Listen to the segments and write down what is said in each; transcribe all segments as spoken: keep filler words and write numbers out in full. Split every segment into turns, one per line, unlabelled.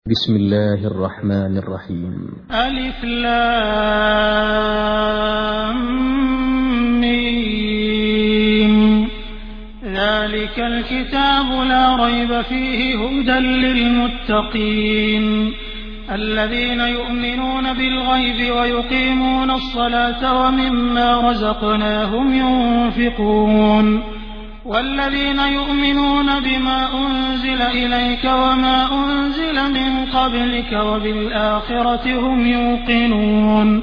بسم الله الرحمن الرحيم.
ألف لام ميم. ذلك الكتاب لا ريب فيه هدى للمتقين الذين يؤمنون بالغيب ويقيمون الصلاة ومما رزقناهم ينفقون والذين يؤمنون بما أنزل إليك وما أنزل من قبلك وبالآخرة هم يوقنون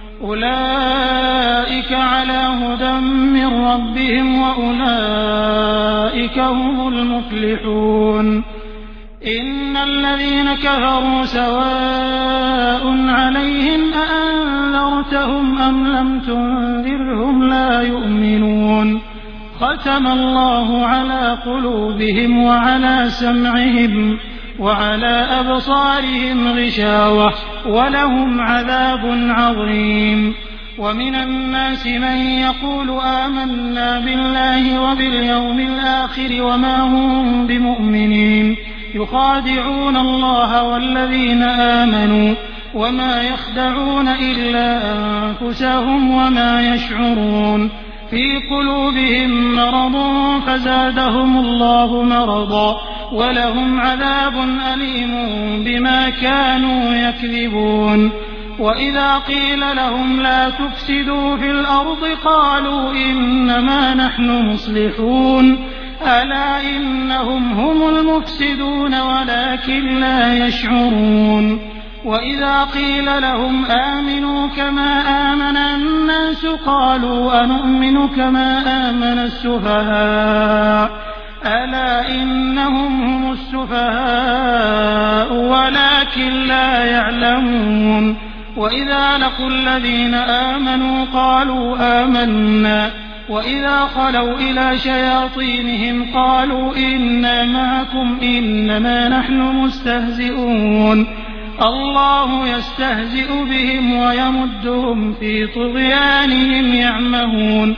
أولئك على هدى من ربهم وأولئك هم المفلحون. إن الذين كفروا سواء عليهم أأنذرتهم أم لم تنذرهم لا يؤمنون. ختم الله على قلوبهم وعلى سمعهم وعلى أبصارهم غشاوة ولهم عذاب عظيم. ومن الناس من يقول آمنا بالله وباليوم الآخر وما هم بمؤمنين يخادعون الله والذين آمنوا وما يخدعون إلا أنفسهم وما يشعرون. في قلوبهم مرض فزادهم الله مرضا ولهم عذاب أليم بما كانوا يكذبون. وإذا قيل لهم لا تفسدوا في الأرض قالوا إنما نحن مصلحون ألا إنهم هم المفسدون ولكن لا يشعرون. وإذا قيل لهم آمنوا كما آمن الناس قالوا أنؤمن كما آمن السفهاء ألا إنهم هم السفهاء ولكن لا يعلمون. وإذا لقوا الذين آمنوا قالوا آمنا وإذا خلوا إلى شياطينهم قالوا إنا معكم إنما نحن مستهزئون. الله يستهزئ بهم ويمدهم في طغيانهم يعمهون.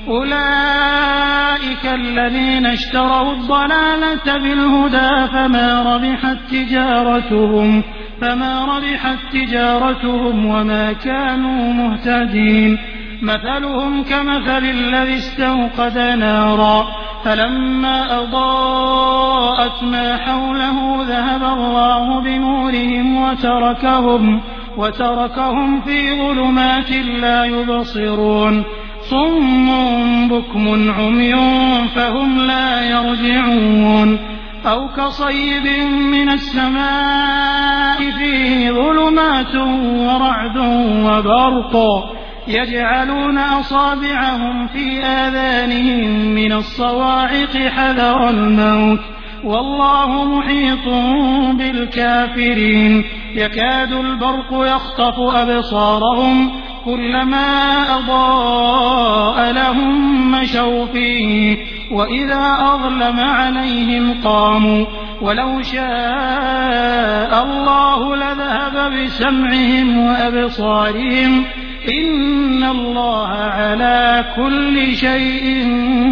أولئك الذين اشتروا الضلالة بالهدى فما ربحت تجارتهم فما ربحت تجارتهم وما كانوا مهتدين. مثلهم كمثل الذي استوقد نارا فلما أضاءت ما حوله ذهب الله بنورهم وتركهم, وتركهم في ظلمات لا يبصرون. صم بكم عمي فهم لا يرجعون. أو كصيب من السماء فيه ظلمات ورعد وبرق يجعلون أصابعهم في آذانهم من الصواعق حذر الموت والله محيط بالكافرين. يكاد البرق يخطف أبصارهم كلما أضاء لهم مشوا فيه وإذا أظلم عليهم قاموا ولو شاء الله لذهب بسمعهم وأبصارهم إن الله على كل شيء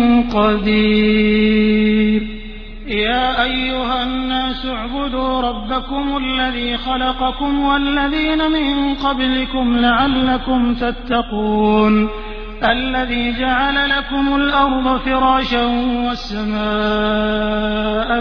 قدير. يا أيها الناس اعبدوا ربكم الذي خلقكم والذين من قبلكم لعلكم تتقون الذي جعل لكم الأرض فراشا والسماء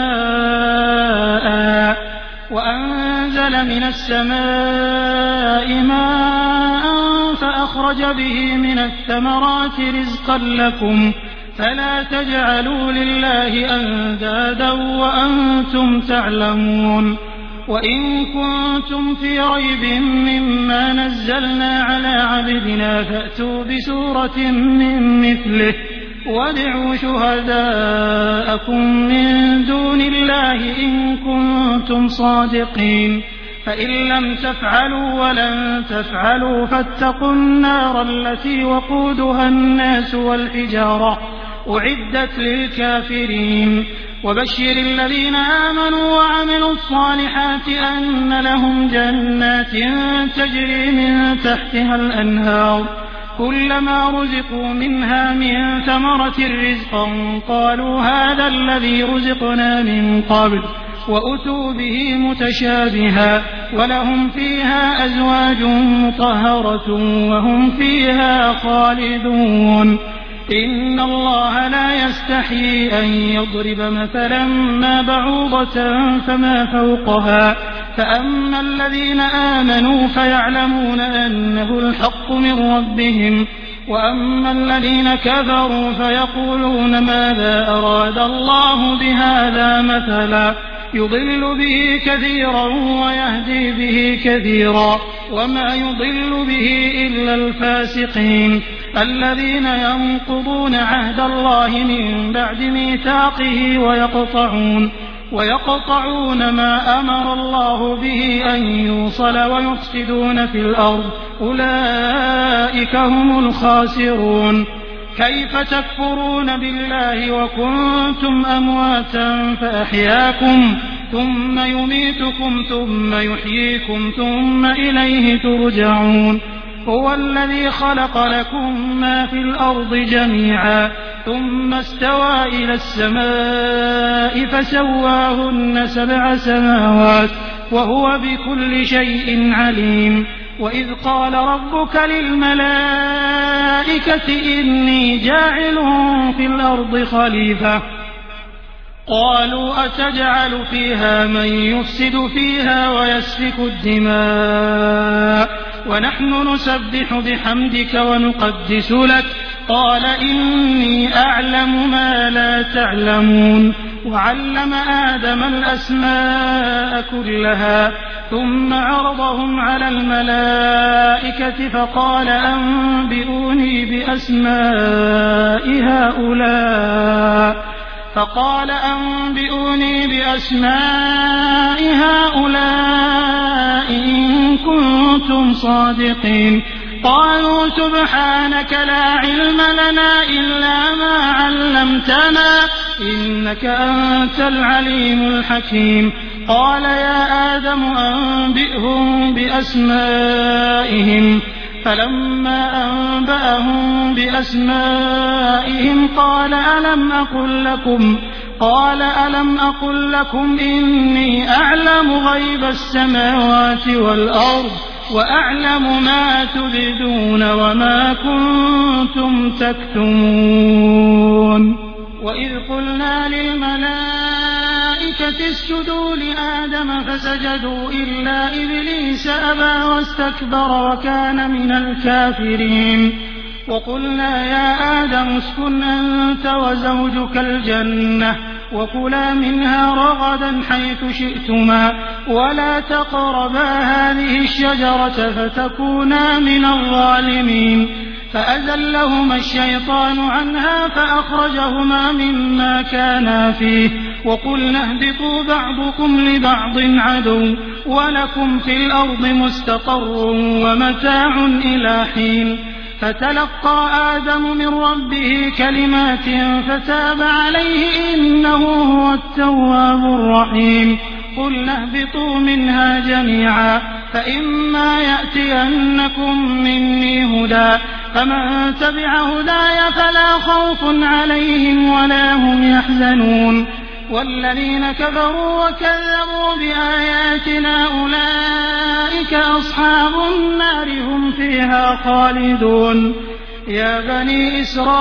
بناء وأنزل من السماء ماء فأخرج به من الثمرات رزقا لكم فلا تجعلوا لله أندادا وأنتم تعلمون. وإن كنتم في ريب مما نزلنا على عبدنا فأتوا بسورة من مثله وادعوا شهداءكم من دون الله إن كنتم صادقين فإن لم تفعلوا ولن تفعلوا فاتقوا النار التي وقودها الناس والحجارة أعدت للكافرين. وبشر الذين آمنوا وعملوا الصالحات أن لهم جنات تجري من تحتها الأنهار كلما رزقوا منها من ثمرة رزقا قالوا هذا الذي رزقنا من قبل وأتوا به متشابها ولهم فيها أزواج مطهرة وهم فيها خالدون إن الله لا يستحيي أن يضرب مثلا ما بعوضة فما فوقها فأما الذين آمنوا فيعلمون أنه الحق من ربهم وأما الذين كفروا فيقولون ماذا أراد الله بهذا مثلا يضل به كثيرا ويهدي به كثيرا وما يضل به إلا الفاسقين الذين ينقضون عهد الله من بعد ميثاقه ويقطعون ويقطعون ما أمر الله به أن يوصل ويفسدون في الأرض أولئك هم الخاسرون كيف تكفرون بالله وكنتم أمواتا فأحياكم ثم يميتكم ثم يحييكم ثم إليه ترجعون هو الذي خلق لكم ما في الأرض جميعا ثم استوى إلى السماء فسواهن سبع سماوات وهو بكل شيء عليم وإذ قال ربك للملائكة إني جاعل في الأرض خليفة قالوا أتجعل فيها من يفسد فيها ويسفك الدماء ونحن نسبح بحمدك ونقدس لك قال إني أعلم ما لا تعلمون وعلم آدم الأسماء كلها ثم عرضهم على الملائكة فقال أنبئوني بأسماء هؤلاء فقال أنبئوني بأسماء هؤلاء إن كنتم صادقين قالوا سبحانك لا علم لنا إلا ما علمتنا إنك أنت العليم الحكيم قال يا آدم أنبئهم بأسمائهم فلما أنبأهم بأسمائهم قال ألم أقل لكم قال ألم أقل لكم إني أعلم غيب السماوات والأرض وأعلم ما تبدون وما كنتم تكتمون وإذ قلنا للملائكة اسجدوا لآدم فسجدوا إلا إبليس أبى واستكبر وكان من الكافرين وقلنا يا آدم اسكن أنت وزوجك الجنة وكلا منها رغدا حيث شئتما ولا تقربا هذه الشجرة فتكونا من الظالمين فأزلهما الشيطان عنها فأخرجهما مما كانا فيه وقلنا اهبطوا بعضكم لبعض عدو ولكم في الأرض مستقر ومتاع إلى حين فتلقى آدم من ربه كلمات فتاب عليه إنه هو التواب الرحيم قلنا اهبطوا منها جميعا فإما يأتينكم مني هدى فمن تبع هداي فلا خوف عليهم ولا هم يحزنون والذين كفروا وكذبوا بآياتنا أولئك أصحاب النار هم فيها خالدون يا بني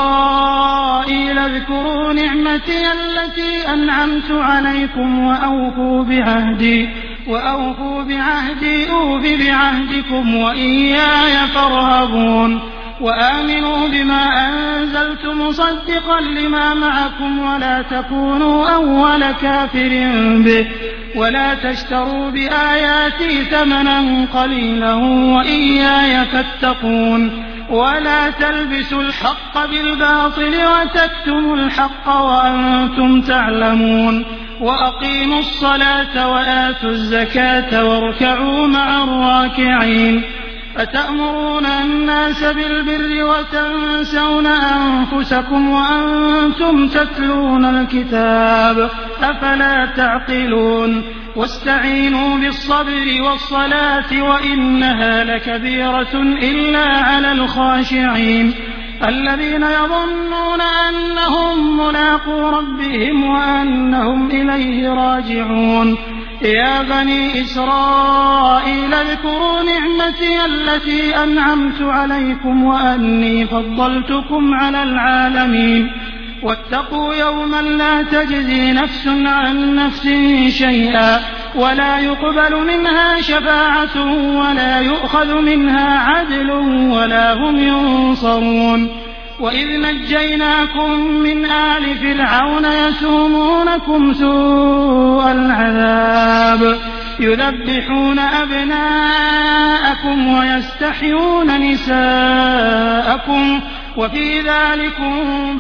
إسرائيل اذكروا نعمتي التي أنعمت عليكم وأوفوا بعهدي وأوفوا بعهدي أوف بعهدكم وإياي فارهبون وآمنوا بما أنزلت مصدقا لما معكم ولا تكونوا أول كافر به ولا تشتروا بآياتي ثمنا قليلا وإياي فاتقون ولا تلبسوا الحق بالباطل وتكتموا الحق وأنتم تعلمون وأقيموا الصلاة وآتوا الزكاة واركعوا مع الراكعين أتأمرون الناس بالبر وتنسون أنفسكم وأنتم تتلون الكتاب أفلا تعقلون واستعينوا بالصبر والصلاة وإنها لكبيرة إلا على الخاشعين الذين يظنون أنهم ملاقو ربهم وأنهم إليه راجعون يا بني إسرائيل اذكروا نعمتي التي أنعمت عليكم وأني فضلتكم على العالمين واتقوا يوما لا تجزي نفس عن نفس شيئا ولا يقبل منها شفاعة ولا يؤخذ منها عدل ولا هم ينصرون وإذ نجيناكم من آل فرعون يسومونكم سوء العذاب يذبحون أبناءكم ويستحيون نساءكم وفي ذلكم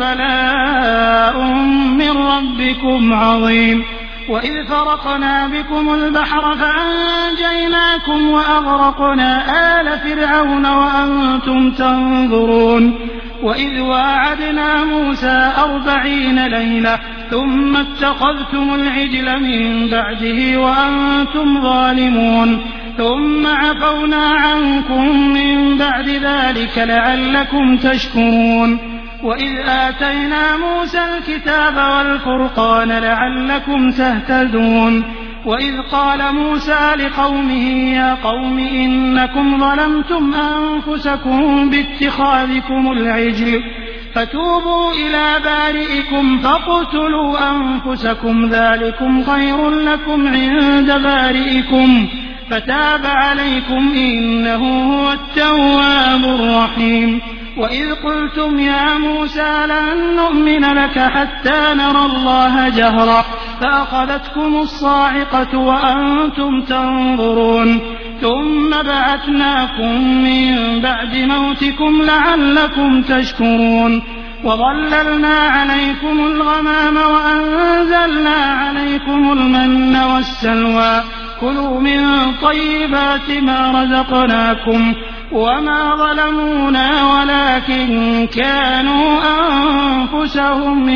بلاء من ربكم عظيم وإذ فرقنا بكم البحر فأنجيناكم وأغرقنا آل فرعون وأنتم تنظرون وإذ واعدنا موسى أربعين ليلة ثم اتخذتم العجل من بعده وأنتم ظالمون ثم عفونا عنكم من بعد ذلك لعلكم تشكرون وإذ آتينا موسى الكتاب والفرقان لعلكم تهتدون وإذ قال موسى لقومه يا قوم إنكم ظلمتم أنفسكم باتخاذكم العجل فتوبوا إلى بارئكم فاقتلوا أنفسكم ذلكم خير لكم عند بارئكم فتاب عليكم إنه هو التواب الرحيم وإذ قلتم يا موسى لن نؤمن لك حتى نرى الله جهرة فأخذتكم الصاعقة وأنتم تنظرون ثم بعثناكم من بعد موتكم لعلكم تشكرون وظللنا عليكم الغمام وأنزلنا عليكم المن والسلوى كلوا من طيبات ما رزقناكم وما ظلمونا ولكن كانوا أنفسهم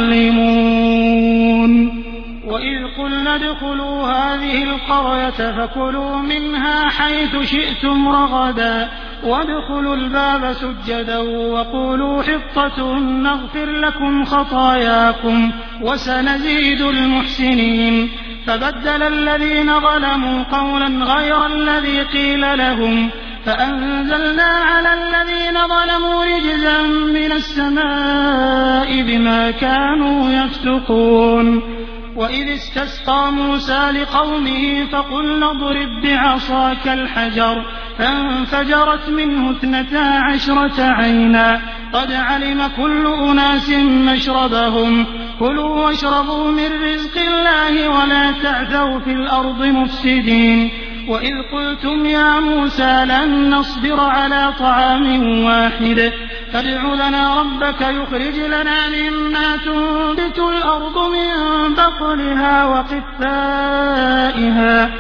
يظلمون وإذ قلنا ادخلوا هذه القرية فكلوا منها حيث شئتم رغدا وادخلوا الباب سجدا وقولوا حطة نغفر لكم خطاياكم وسنزيد المحسنين فبدل الذين ظلموا قولا غير الذي قيل لهم فأنزلنا على الذين ظلموا رجزا من السماء بما كانوا يفسقون وإذ استسقى موسى لقومه فقلنا اضرب بعصاك الحجر فانفجرت منه اثنتا عشرة عينا قد علم كل أناس مشربهم كلوا واشربوا من رزق الله ولا تعثوا في الأرض مفسدين وإذ قلتم يا موسى لن نصبر على طعام واحد فادع لنا ربك يخرج لنا مما تنبت الأرض من بقلها وقثائها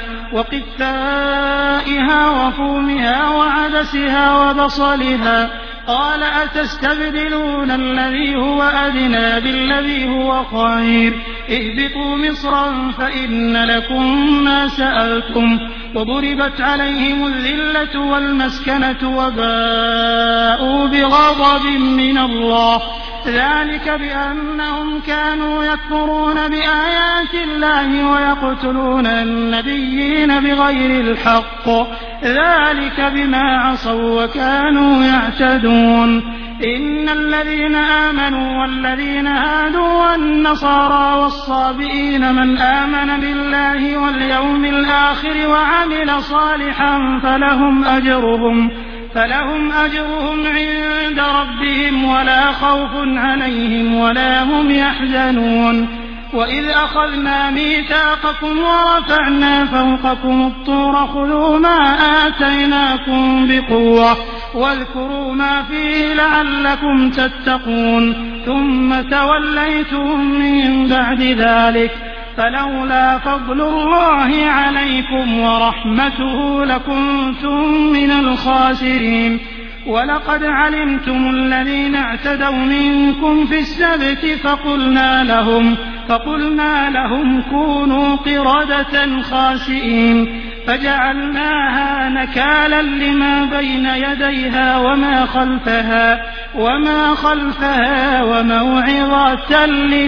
وقثائها وفومها وعدسها وبصلها قال أتستبدلون الذي هو أدنى بالذي هو خير اهبطوا مصرا فإن لكم ما سألتم وضربت عليهم الذلة والمسكنة وباءوا بغضب من الله ذلك بأنهم كانوا يكفرون بآيات الله ويقتلون النبيين بغير الحق ذلك بما عصوا وكانوا يعتدون إن الذين آمنوا والذين هادوا والنصارى والصابئين من آمن بالله واليوم الآخر وعمل صالحا فلهم أجرهم فلهم أجرهم عند ربهم ولا خوف عليهم ولا هم يحزنون وإذ أخذنا ميثاقكم ورفعنا فوقكم الطور خذوا ما آتيناكم بقوة واذكروا ما فيه لعلكم تتقون ثم توليتم من بعد ذلك فلولا فضل الله عليكم ورحمته لكنتم من الخاسرين ولقد علمتم الذين اعتدوا منكم في السبت فقلنا لهم فقلنا لهم كونوا قردة خاسئين فجعلناها نكالا لما بين يديها وما خلفها وما خلفها وموعظة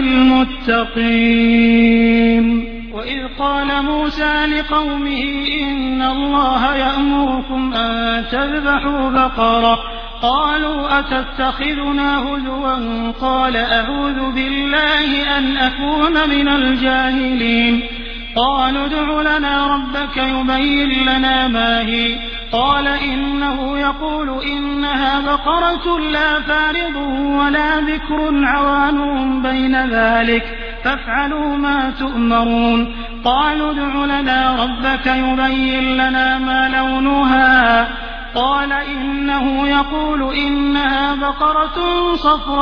للمتقين. وإذ قال موسى لقومه إن الله يأمركم أن تذبحوا بقرة قالوا أتتخذنا هزوا قال أعوذ بالله أن أكون من الجاهلين. قالوا ادع لنا ربك يبين لنا ما هي قال إنه يقول إنها بقرة لا فارض ولا بكر عوان بين ذلك فافعلوا ما تؤمرون. قالوا ادع لنا ربك يبين لنا ما لونها قال إنه يقول إنها بقرة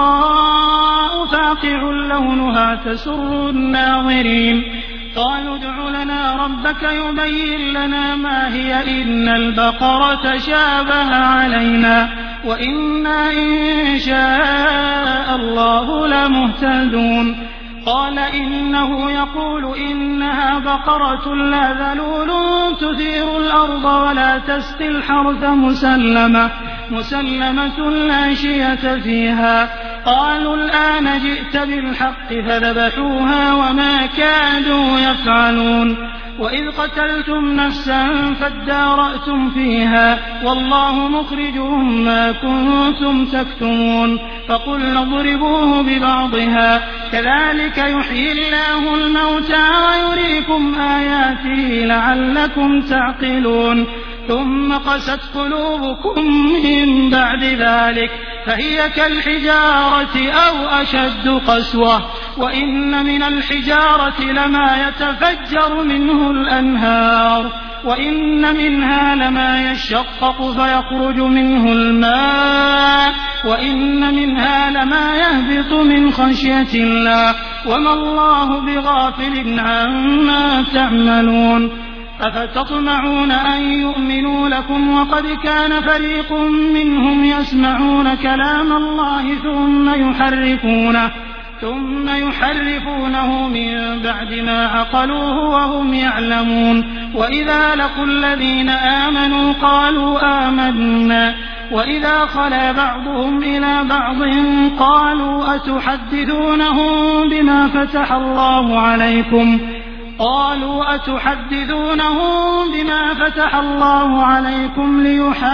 صفراء فاقع لونها تسر الناظرين. قالوا ادع لنا ربك يبين لنا ما هي إن البقرة شابه علينا وإنا إن شاء الله لمهتدون. قال إنه يقول إنها بقرة لا ذلول تثير الأرض ولا تسقي الحرث مسلمة مسلمة لا شية فيها. قالوا الآن جئت بالحق فذبحوها وما كادوا يفعلون. وإذ قتلتم نفسا فادارأتم فيها والله مخرج ما كنتم تكتمون. فقلنا اضربوه ببعضها كذلك يحيي الله الموتى ويريكم آياته لعلكم تعقلون. ثم قست قلوبكم من بعد ذلك فهي كالحجارة أو أشد قسوة وإن من الحجارة لما يتفجر منه الأنهار وإن منها لما يشقق فيخرج منه الماء وإن منها لما يهبط من خشية الله وما الله بغافل عما تعملون. أفتطمعون أن يؤمنوا لكم وقد كان فريق منهم يسمعون كلام الله ثم يحرفونه ثم يحرفونه من بعد ما عقلوه وهم يعلمون. وإذا لقوا الذين آمنوا قالوا آمنا وإذا خلا بعضهم إلى بعض قالوا أتحدثونهم بما فتح الله عليكم قالوا أتحدثونهم بما فتح الله عليكم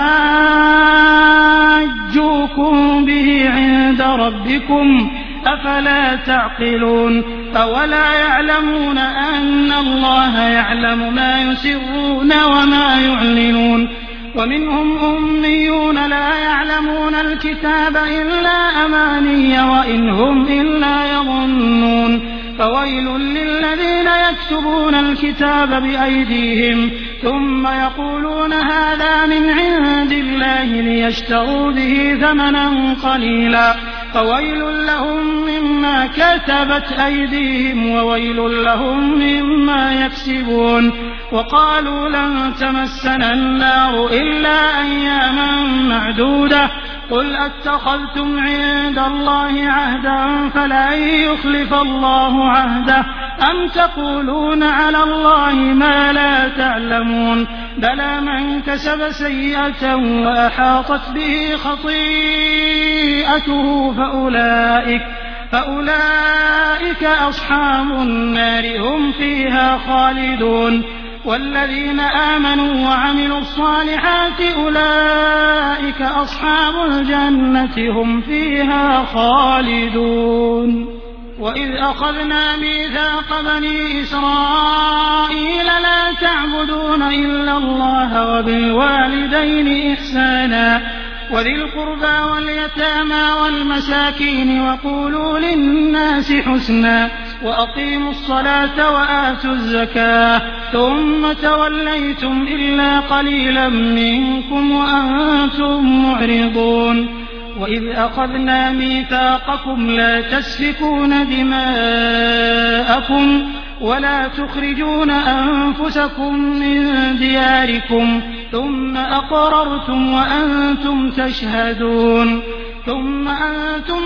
ليحاجوكم به عند ربكم أفلا تعقلون. أولا يعلمون أن الله يعلم ما يسرون وما يعلنون. ومنهم أميون لا يعلمون الكتاب إلا أماني وإن هم إلا يظنون. فويل للذين يكتبون الكتاب بأيديهم ثم يقولون هذا من عند الله ليشتروا به ثمنا قليلا فويل لهم مما كتبت أيديهم وويل لهم مما يكسبون. وقالوا لن تمسنا النار إلا أياما معدودة قل أتخذتم عند الله عهدا فلن يخلف الله عهده أم تقولون على الله ما لا تعلمون. بلى من كسب سيئة وأحاطت به خطيئته فأولئك فأولئك أصحاب النار هم فيها خالدون. والذين آمنوا وعملوا الصالحات أولئك أصحاب الجنة هم فيها خالدون. وإذ أخذنا ميثاق بني إسرائيل لا تعبدون إلا الله وبالوالدين إحسانا وذي القربى واليتامى والمساكين وقولوا للناس حسنا وأقيموا الصلاة وآتوا الزكاة ثم توليتم إلا قليلا منكم وأنتم معرضون. وإذ أخذنا ميثاقكم لا تسفكون دماءكم ولا تخرجون أنفسكم من دياركم ثم أقررتم وأنتم تشهدون. ثم أنتم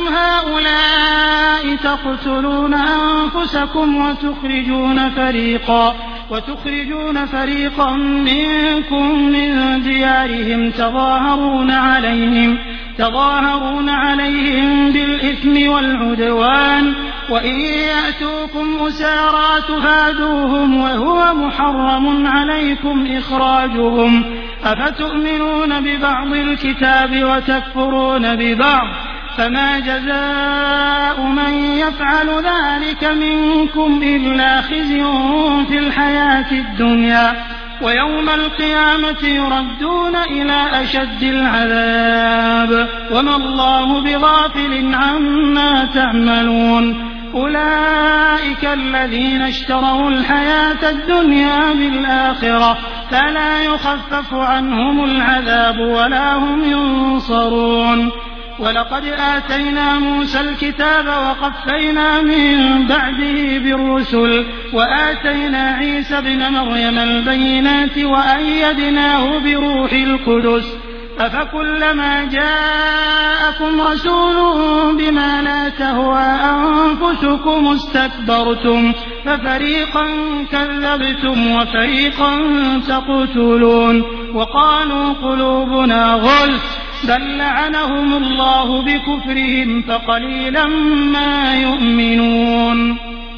هؤلاء تقتلون أنفسكم وتخرجون فريقا وتخرجون فريقا منكم من ديارهم تظاهرون عليهم تظاهرون عليهم بالإثم والعدوان وإن يأتوكم أسارى تفادوهم وهو محرم عليكم إخراجهم أفتؤمنون ببعض الكتاب وتكفرون ببعض فما جزاء من يفعل ذلك منكم إلا خزي في الحياة الدنيا ويوم القيامة يردون إلى أشد العذاب وما الله بغافل عما تعملون أولئك الذين اشتروا الحياة الدنيا بالآخرة فلا يخفف عنهم العذاب ولا هم ينصرون ولقد آتينا موسى الكتاب وقفينا من بعده بالرسل وآتينا عيسى ابن مريم البينات وأيدناه بروح القدس أفكلما جاءكم رسول بما لا تهوى أنفسكم استكبرتم ففريقا كذبتم وفريقا تقتلون وقالوا قلوبنا غلف بل لعنهم الله بكفرهم فقليلا ما يؤمنون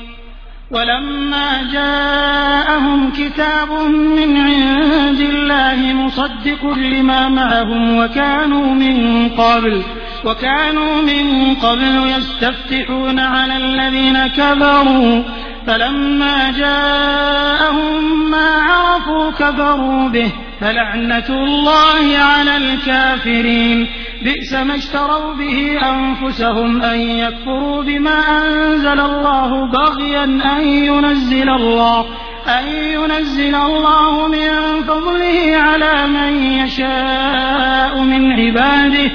ولما جاءهم كتاب من عند الله مصدق لما معهم وكانوا من قبل وكانوا من قبل يستفتحون على الذين كفروا فلما جاءهم ما عرفوا كفروا به فلعنة الله على الكافرين بئس ما اشتروا به أنفسهم أن يكفروا بما أنزل الله بغيا أن ينزل الله أن ينزل الله من فضله على من يشاء من عباده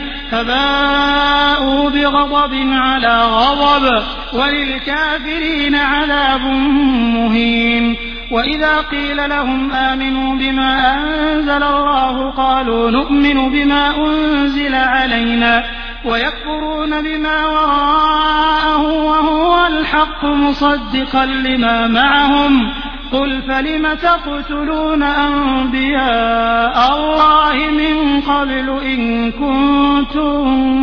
فباءوا بغضب على غضب وللكافرين عذاب مهين وإذا قيل لهم آمنوا بما أنزل الله قالوا نؤمن بما أنزل علينا ويكفرون بما وراءه وهو الحق مصدقا لما معهم قل فلم تقتلون أنبياء الله من قبل إن كنتم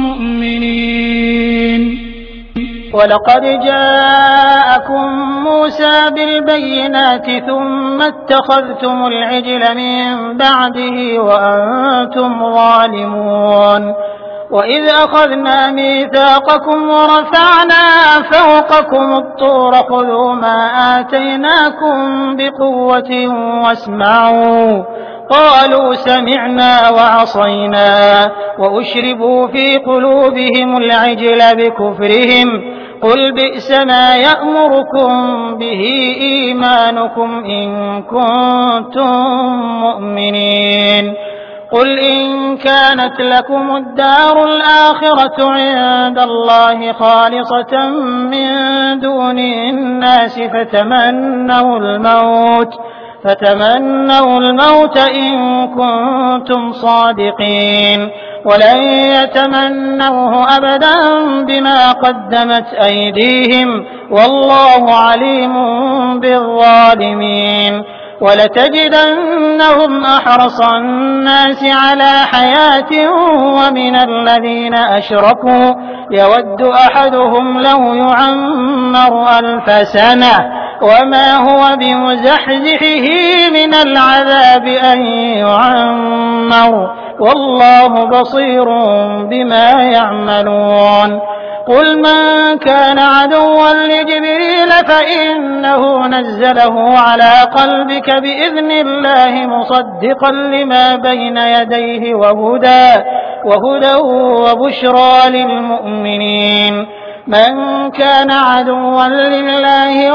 مؤمنين
ولقد جاءكم موسى بالبينات ثم اتخذتم العجل من بعده وأنتم ظالمون وإذ أخذنا ميثاقكم ورفعنا فوقكم الطور خذوا ما آتيناكم بقوة واسمعوا قالوا سمعنا وعصينا وأشربوا في قلوبهم العجل بكفرهم قل بئس ما يأمركم به إيمانكم إن كنتم مؤمنين قل إن كانت لكم الدار الآخرة عند الله خالصة من دون الناس فتمنوا الموت فتمنوا الموت إن كنتم صادقين ولن يتمنوه أبدا بما قدمت أيديهم والله عليم بالظالمين ولتجدنهم أحرص الناس على حياة ومن الذين أشركوا يود أحدهم لو يعمر ألف سنة وما هو بمزحزحه من العذاب أن يعمر والله بصير بما يعملون قل من كان عدوا لجبريل فإنه نزله على قلبك بإذن الله مصدقا لما بين يديه وهدى وهدى وبشرى للمؤمنين من كان عدوا لله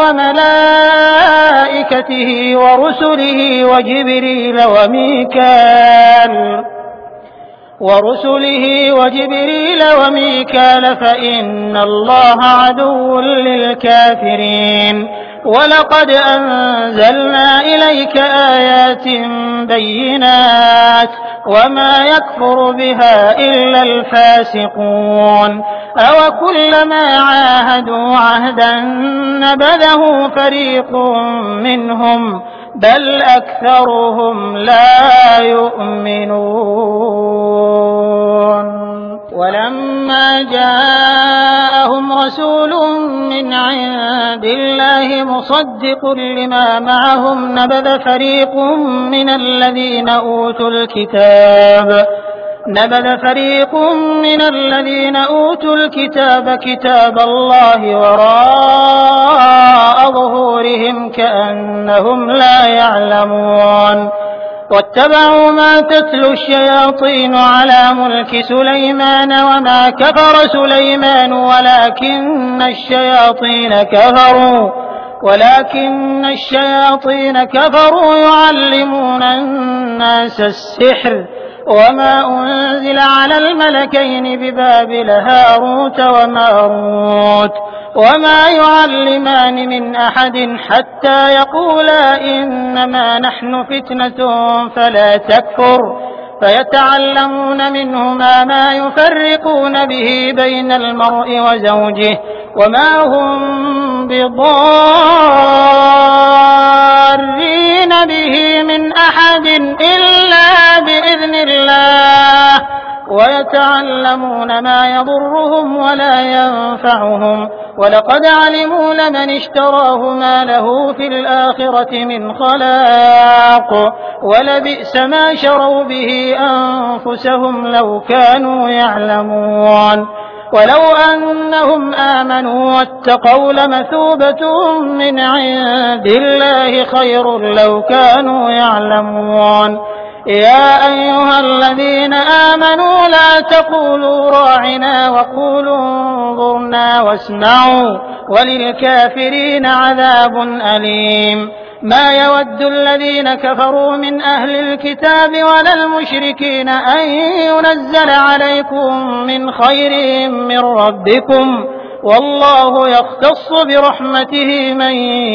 وملائكته ورسله وجبريل وميكال ورسله وجبريل وميكال فإن الله عدو للكافرين ولقد أنزلنا إليك آيات بينات وما يكفر بها إلا الفاسقون أوكلما عاهدوا عهدا نبذه فريق منهم بل أكثرهم لا يؤمنون ولما جاءهم رسول من عند الله مصدق لما معهم نبذ فريق من الذين أوتوا الكتاب نبذ فريق من الذين أوتوا الكتاب كتاب الله وراء ظهورهم كأنهم لا يعلمون واتبعوا ما تتلو الشياطين على ملك سليمان وما كفر سليمان ولكن الشياطين كفروا ولكن الشياطين كفروا يعلمون الناس السحر وما أنزل على الملكين ببابل هاروت وماروت وما يعلمان من أحد حتى يقولا إنما نحن فتنة فلا تكفر فيتعلمون منهما ما يفرقون به بين المرء وزوجه وما هم بضارين به من أحد إلا بإذن الله ويتعلمون ما يضرهم ولا ينفعهم ولقد علموا لمن اشتراه ما له في الآخرة من خلاق ولبئس ما شروا به أنفسهم لو كانوا يعلمون ولو أنهم آمنوا واتقوا لمثوبة من عند الله خير لو كانوا يعلمون يا أيها الذين آمنوا لا تقولوا راعنا وقولوا انظرنا واسمعوا وللكافرين عذاب أليم ما يود الذين كفروا من أهل الكتاب ولا المشركين أن ينزل عليكم من خير من ربكم والله يختص برحمته من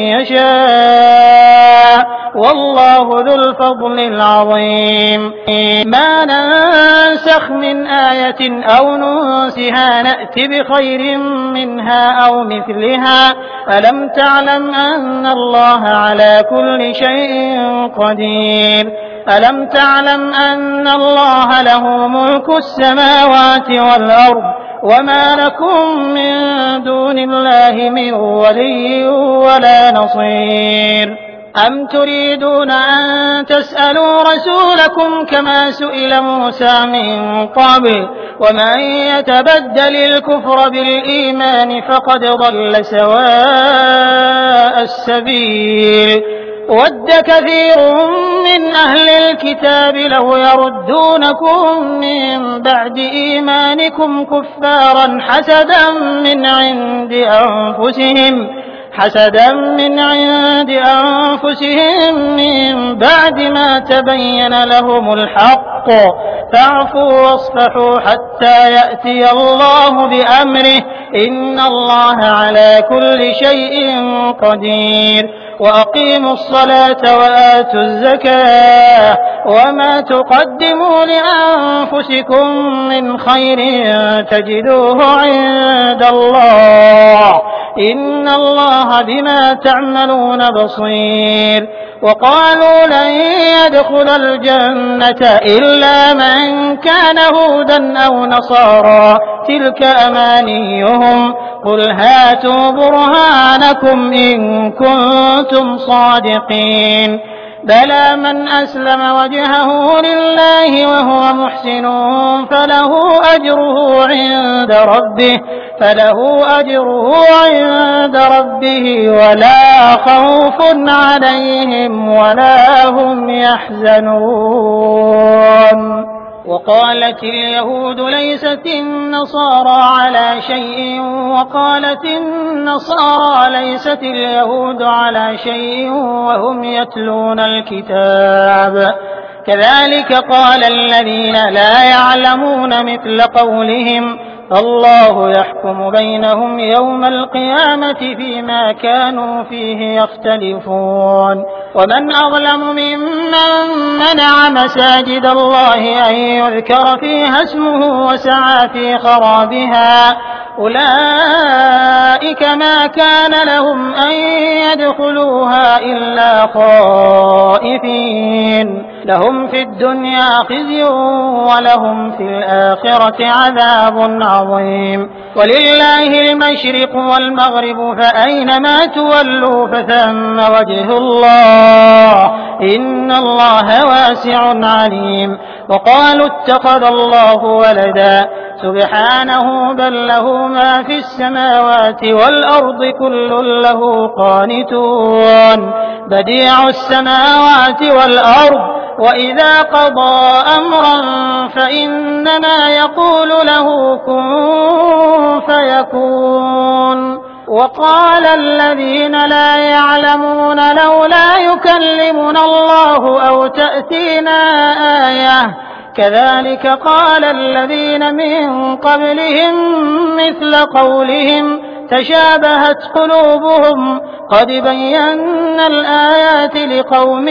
يشاء والله ذو الفضل العظيم ما ننسخ من آية أو ننسها نأت بخير منها أو مثلها ألم تعلم أن الله على كل شيء قدير ألم تعلم أن الله له ملك السماوات والأرض وما لكم من دون الله من ولي ولا نصير أم تريدون أن تسألوا رسولكم كما سئل موسى من قبل ومن يتبدل الكفر بالإيمان فقد ضل سواء السبيل ود كثير من أهل الكتاب لو يردونكم من بعد إيمانكم كفارا حسدا من عند أنفسهم حسدا من عند أنفسهم من بعد ما تبين لهم الحق فاعفوا واصفحوا حتى يأتي الله بأمره إن الله على كل شيء قدير وأقيموا الصلاة وآتوا الزكاة وما تقدموا لأنفسكم من خير تجدوه عند الله إن الله بما تعملون بصير وقالوا لن يدخل الجنة إلا من كان هودا أو نصارى تلك أمانيهم قل هاتوا برهانكم إن كنتم صادقين بلى من أسلم وجهه لله وهو محسن فله أجره عند ربه فله أجره عند ربه ولا خوف عليهم ولا هم يحزنون وقالت اليهود ليست النصارى على شيء وقالت النصارى ليست اليهود على شيء وهم يتلون الكتاب كذلك قال الذين لا يعلمون مثل قولهم الله يحكم بينهم يوم القيامة فيما كانوا فيه يختلفون ومن أظلم ممن منع مساجد الله أن يذكر فيها اسمه وسعى في خرابها أولئك ما كان لهم أن يدخلوها إلا خائفين لهم في الدنيا خزي ولهم في الآخرة عذاب عظيم ولله المشرق والمغرب فأينما تولوا فثم وجه الله إن الله واسع عليم وقالوا اتخذ الله ولدا سبحانه بل له ما في السماوات والأرض كل له قانتون بديع السماوات والأرض وإذا قضى أمرا فإنما يقول له كن فيكون وقال الذين لا يعلمون لولا يكلمنا الله أو تأتينا آية كذلك قال الذين من قبلهم مثل قولهم تشابهت قلوبهم قد بينا الآيات لقوم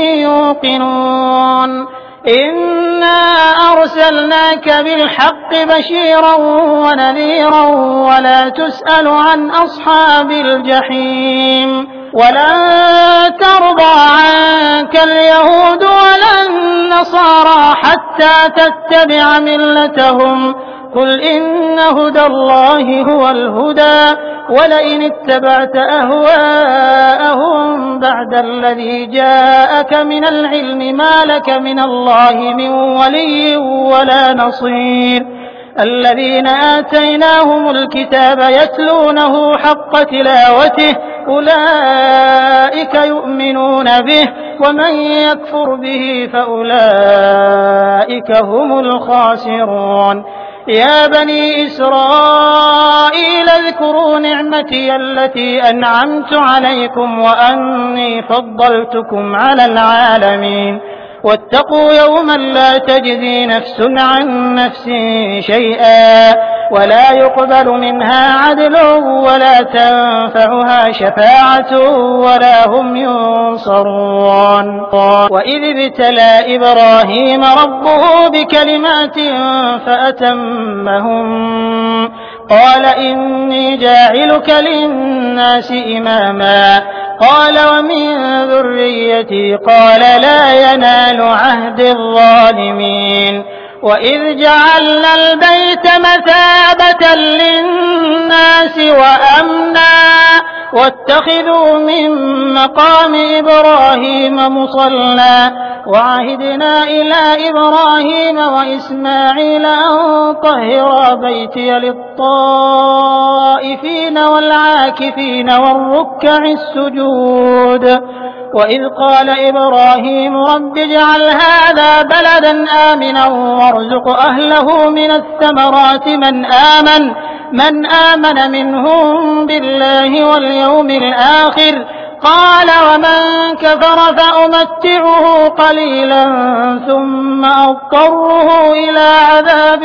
يوقنون إنا أرسلناك بالحق بشيرا ونذيرا ولا تسأل عن أصحاب الجحيم ولن ترضى عنك اليهود ولا النصارى حتى تتبع ملتهم قل إن هدى الله هو الهدى ولئن اتبعت أهواءهم بعد الذي جاءك من العلم ما لك من الله من ولي ولا نصير الذين آتيناهم الكتاب يتلونه حق تلاوته أولئك يؤمنون به ومن يكفر به فأولئك هم الخاسرون يا بني إسرائيل اذكروا نعمتي التي أنعمت عليكم وأني فضلتكم على العالمين واتقوا يوما لا تجزي نفس عن نفس شيئا ولا يقبل منها عدل ولا تنفعها شفاعة ولا هم ينصرون وإذ ابتلى إبراهيم ربه بكلمات فأتمهم قال إني جاعلك للناس إماما قال ومن ذريتي قال لا ينال عهد الظالمين وإذ جعلنا البيت مثابة للناس وأمنا واتخذوا من مقام إبراهيم مصلى وعهدنا إلى إبراهيم وإسماعيل أن طهرا بيتي للطائفين والعاكفين والركع السجود وإذ قال إبراهيم رب اجعل هذا بلدا آمنا وارزق أهله من الثمرات من آمن من آمن منهم بالله واليوم الآخر قال ومن كفر فأمتعه قليلا ثم أضطره إلى عذاب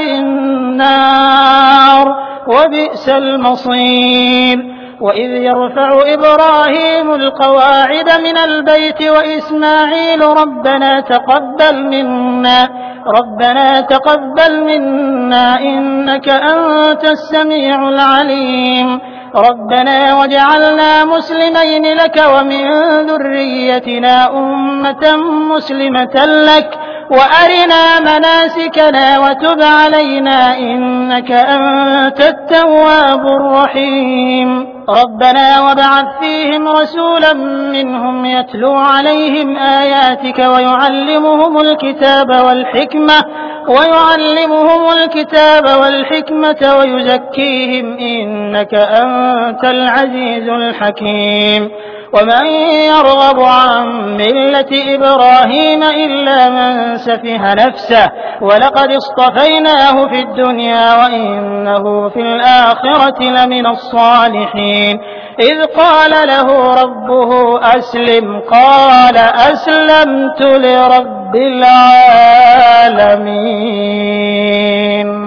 النار وبئس المصير وإذ يرفع إبراهيم القواعد من البيت وإسماعيل ربنا تقبل منا ربنا تقبل منا إنك أنت السميع العليم ربنا واجعلنا مسلمين لك ومن ذريتنا أمة مسلمة لك وأرنا مناسكنا وتب علينا إنك أنت التواب الرحيم ربنا وابعث فيهم رسولا منهم يتلو عليهم آياتك ويعلمهم الكتاب والحكمة ويعلمهم الكتاب والحكمة ويزكيهم إنك أنت العزيز الحكيم ومن يرغب عن ملة إبراهيم إلا من سفه نفسه ولقد اصطفيناه في الدنيا وإنه في الآخرة لمن الصالحين إذ قال له ربه أسلم قال أسلمت لرب العالمين.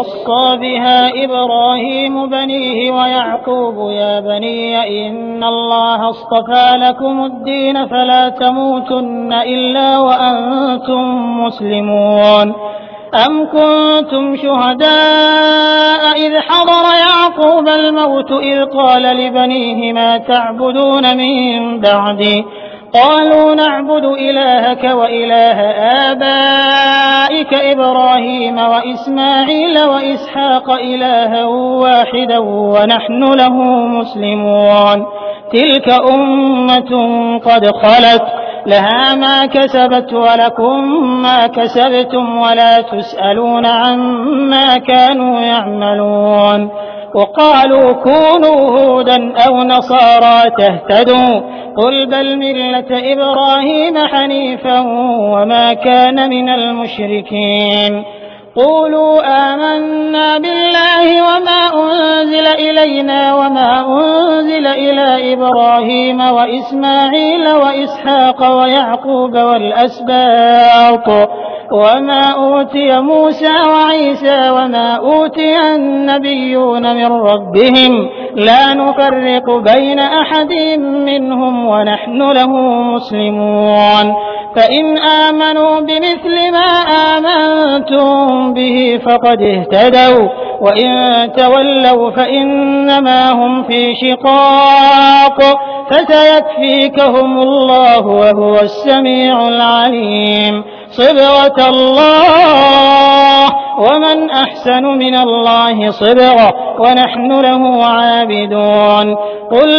وصى بها إبراهيم بنيه ويعقوب يا بني إن الله اصطفى لكم الدين فلا تموتن إلا وأنتم مسلمون أم كنتم شهداء إذ حضر يعقوب الموت إذ قال لبنيه ما تعبدون من بعدي قالوا نعبد إلهك وإله آبائك إبراهيم وإسماعيل وإسحاق إلها واحدا ونحن له مسلمون تلك أمة قد خلت لها ما كسبت ولكم ما كسبتم ولا تسألون عما كانوا يعملون وقالوا كونوا هودا أو نصارى تهتدوا قل بل ملة إبراهيم حنيفا وما كان من المشركين قولوا آمنا بالله وما أنزل إلينا وما أنزل إلى إبراهيم وإسماعيل وإسحاق ويعقوب والأسباط وما أوتي موسى وعيسى وما أوتي النبيون من ربهم لا نفرق بين أحد منهم ونحن له مسلمون فإن آمنوا بمثل ما آمنتم به فقد اهتدوا وإن تولوا فإنما هم في شقاق فسيكفيكهم الله وهو السميع العليم صبغة الله ومن أحسن من الله صبغة ونحن له عابدون قل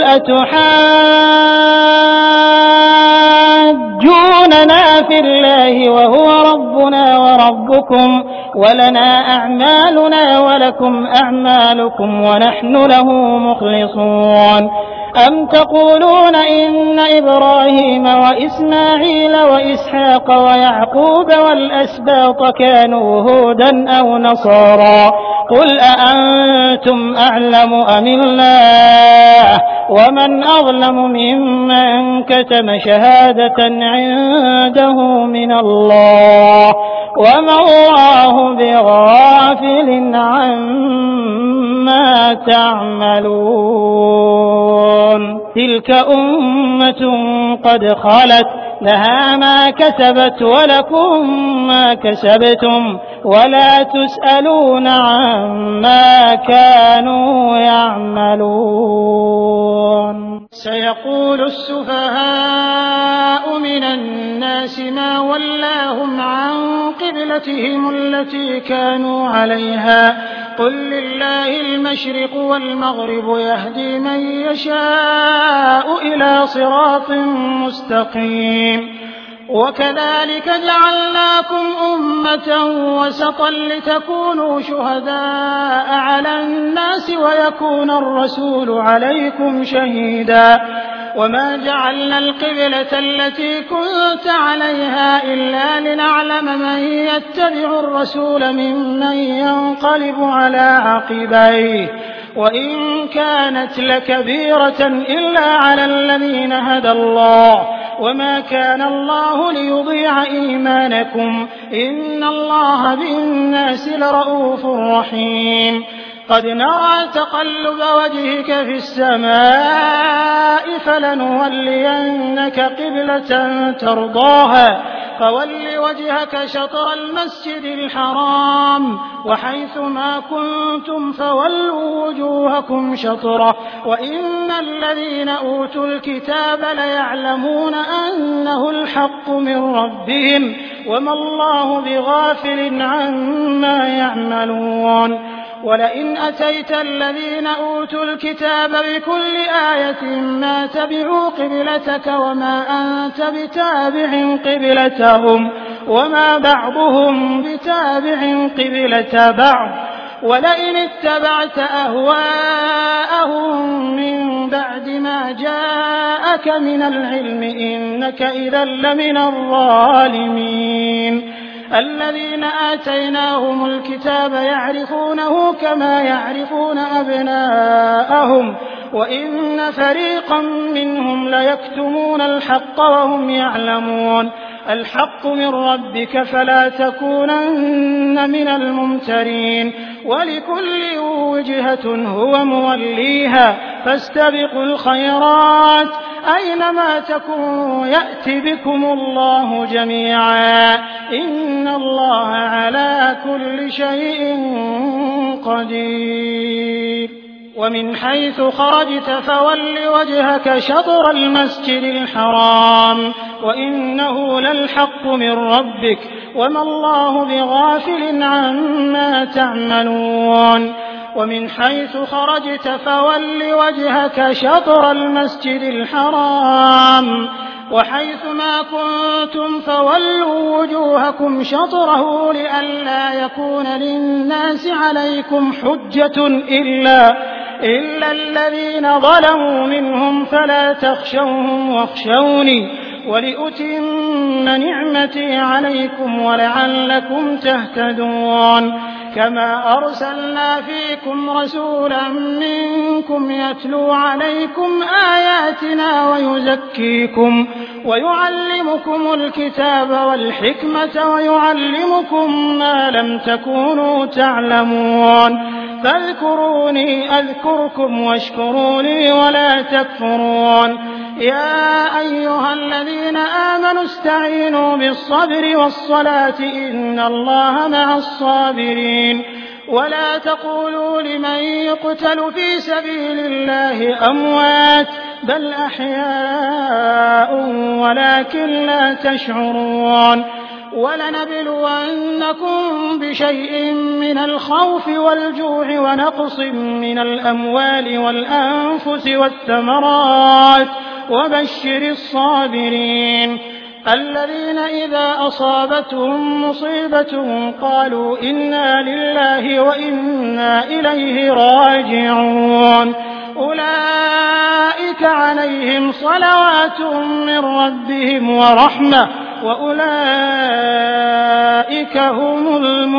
أتحاجوننا في الله وهو ربنا وربكم ولنا أعمالنا ولكم أعمالكم ونحن له مخلصون أم تقولون إن إبراهيم وإسماعيل وإسحاق ويعقوب والأسباط كانوا هودا أو نصارى قل أأنتم أعلم أم الله ومن أظلم ممن كتم شهادة عنده من الله وما الله بغافل عما تعملون تلك أمة قد خلت لها ما كسبت ولكم ما كسبتم ولا تسألون عما كانوا يعملون
سيقول السفهاء من الناس ما ولاهم عن قبلتهم التي كانوا عليها قل لله المشرق والمغرب يهدي من يشاء إلى صراط مستقيم وكذلك جعلناكم أمة وسطا لتكونوا شهداء على الناس ويكون الرسول عليكم شهيدا وما جعلنا القبلة التي كنت عليها إلا لنعلم من يتبع الرسول ممن ينقلب على عقبيه وإن كانت لكبيرة إلا على الذين هدى الله وما كان الله ليضيع إيمانكم إن الله بالناس لرؤوف رحيم قد نرى تقلب وجهك في السماء فلنولينك قبلة ترضاها فول وجهك شطر المسجد الحرام وحيث ما كنتم فولوا وجوهكم شطره وإن الذين أوتوا الكتاب ليعلمون أنه الحق من ربهم وما الله بغافل عما يعملون ولئن أتيت الذين أوتوا الكتاب بكل آية ما تبعوا قبلتك وما أنت بتابع قبلتهم وما بعضهم بتابع قبلة بعض ولئن اتبعت أهواءهم من بعد ما جاءك من العلم إنك إذا لمن الظالمين الذين آتيناهم الكتاب يعرفونه كما يعرفون أبناءهم وإن فريقا منهم ليكتمون الحق وهم يعلمون الحق من ربك فلا تكونن من الممترين ولكل وجهة هو موليها فاستبقوا الخيرات أينما تكونوا يأت بكم الله جميعا إن الله على كل شيء قدير ومن حيث خرجت فول وجهك شطر المسجد الحرام وإنه للحق من ربك وما الله بغافل عما تعملون ومن حيث خرجت فول وجهك شطر المسجد الحرام وحيث ما كنتم فولوا وجوهكم شطره لئلا يكون للناس عليكم حجة إلا, إلا الذين ظلموا منهم فلا تخشوهم واخشوني ولأتم نعمتي عليكم ولعلكم تهتدون كما أرسلنا فيكم رسولا منكم يتلو عليكم آياتنا ويزكيكم ويعلمكم الكتاب والحكمة ويعلمكم ما لم تكونوا تعلمون فاذكروني أذكركم واشكروا لي ولا تكفرون يا أيها الذين آمنوا استعينوا بالصبر والصلاة إن الله مع الصابرين ولا تقولوا لمن يقتل في سبيل الله أموات بل أحياء ولكن لا تشعرون ولنبلونكم بشيء من الخوف والجوع ونقص من الأموال والأنفس والثمرات وبشر الصابرين الذين إذا أصابتهم مصيبة قالوا إنا لله وإنا إليه راجعون أولئك عليهم صلوات من ربهم ورحمة وأولئك هم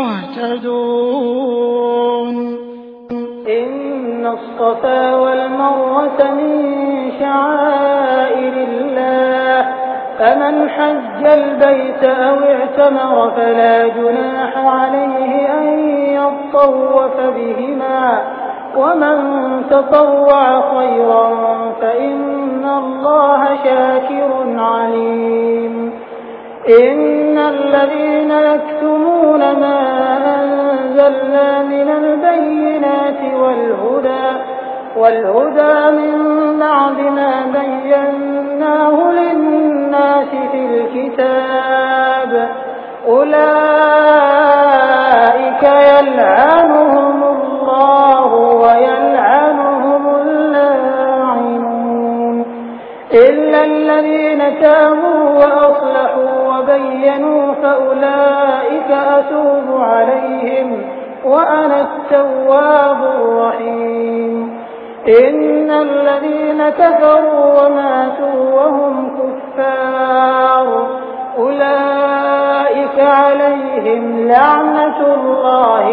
المهتدون
إن الصفا والمروة من شعائر الله فمن حج البيت أو اعتمر فلا جناح عليه أن يطوف بهما ومن تطوع خيرا فإن الله شاكر عليم إن الذين يكتمون ما أنزلنا من البينات والهدى والهدى من بعد ما بيناه للناس في الكتاب أولئك يلعنهم الله ويلعنهم اللاعنون إلا الذين تابوا وأصلحوا وبينوا فأولئك أتوب عليهم وأنا التواب الرحيم إن الذين كفروا وماتوا وهم كفار أولئك عليهم لعنة الله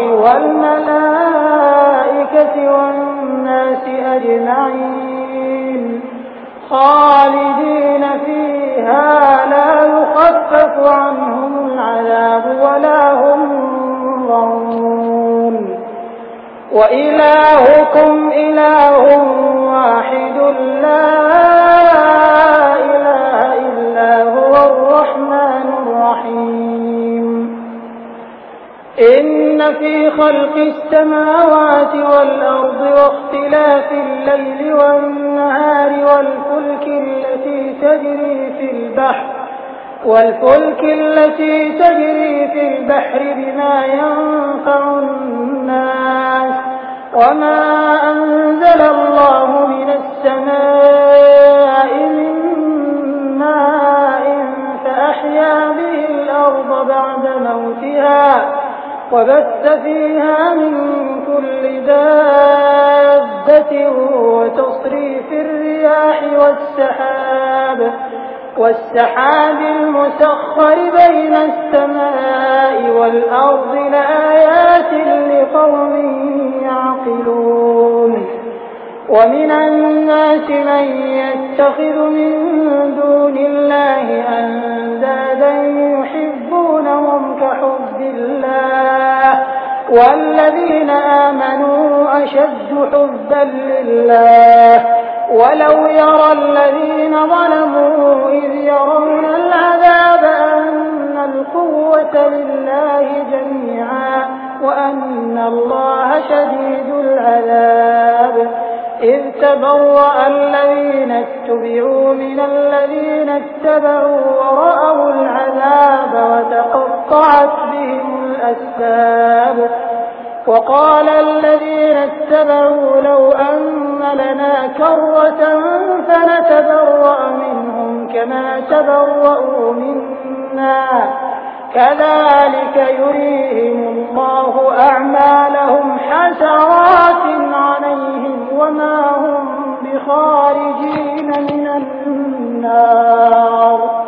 والملائكة والناس أجمعين خالدين فيها لا يخفف عنهم العذاب ولا هم ينظرون وإلهكم إله واحد لا إله إلا هو الرحمن الرحيم إن في خلق السماوات والأرض واختلاف الليل والنهار والفلك التي تجري في البحر والفلك التي تجري في البحر بما ينفع الناس وما أنزل الله من السماء من ماء فأحيا به الأرض بعد موتها وبث فيها من كل دابة وتصريف الرياح والسحاب والسحاب المسخر بين السماء والأرض لآيات لقوم يعقلون ومن الناس من يتخذ من دون الله أندادا يحبونهم كحب الله والذين آمنوا أشد حبا لله ولو يرى الذين ظلموا إذ يرون العذاب أن القوة لله جميعا وأن الله شديد العذاب إذ تبرأ الذين اتبعوا من الذين اتبعوا ورأوا العذاب وتقطعت بهم الأسباب وقال الذين اتبعوا لو أن لنا كرة فنتبرأ منهم كما تبرأوا منا كذلك يريهم الله أعمالهم حسرات عليهم وما هم بخارجين من النار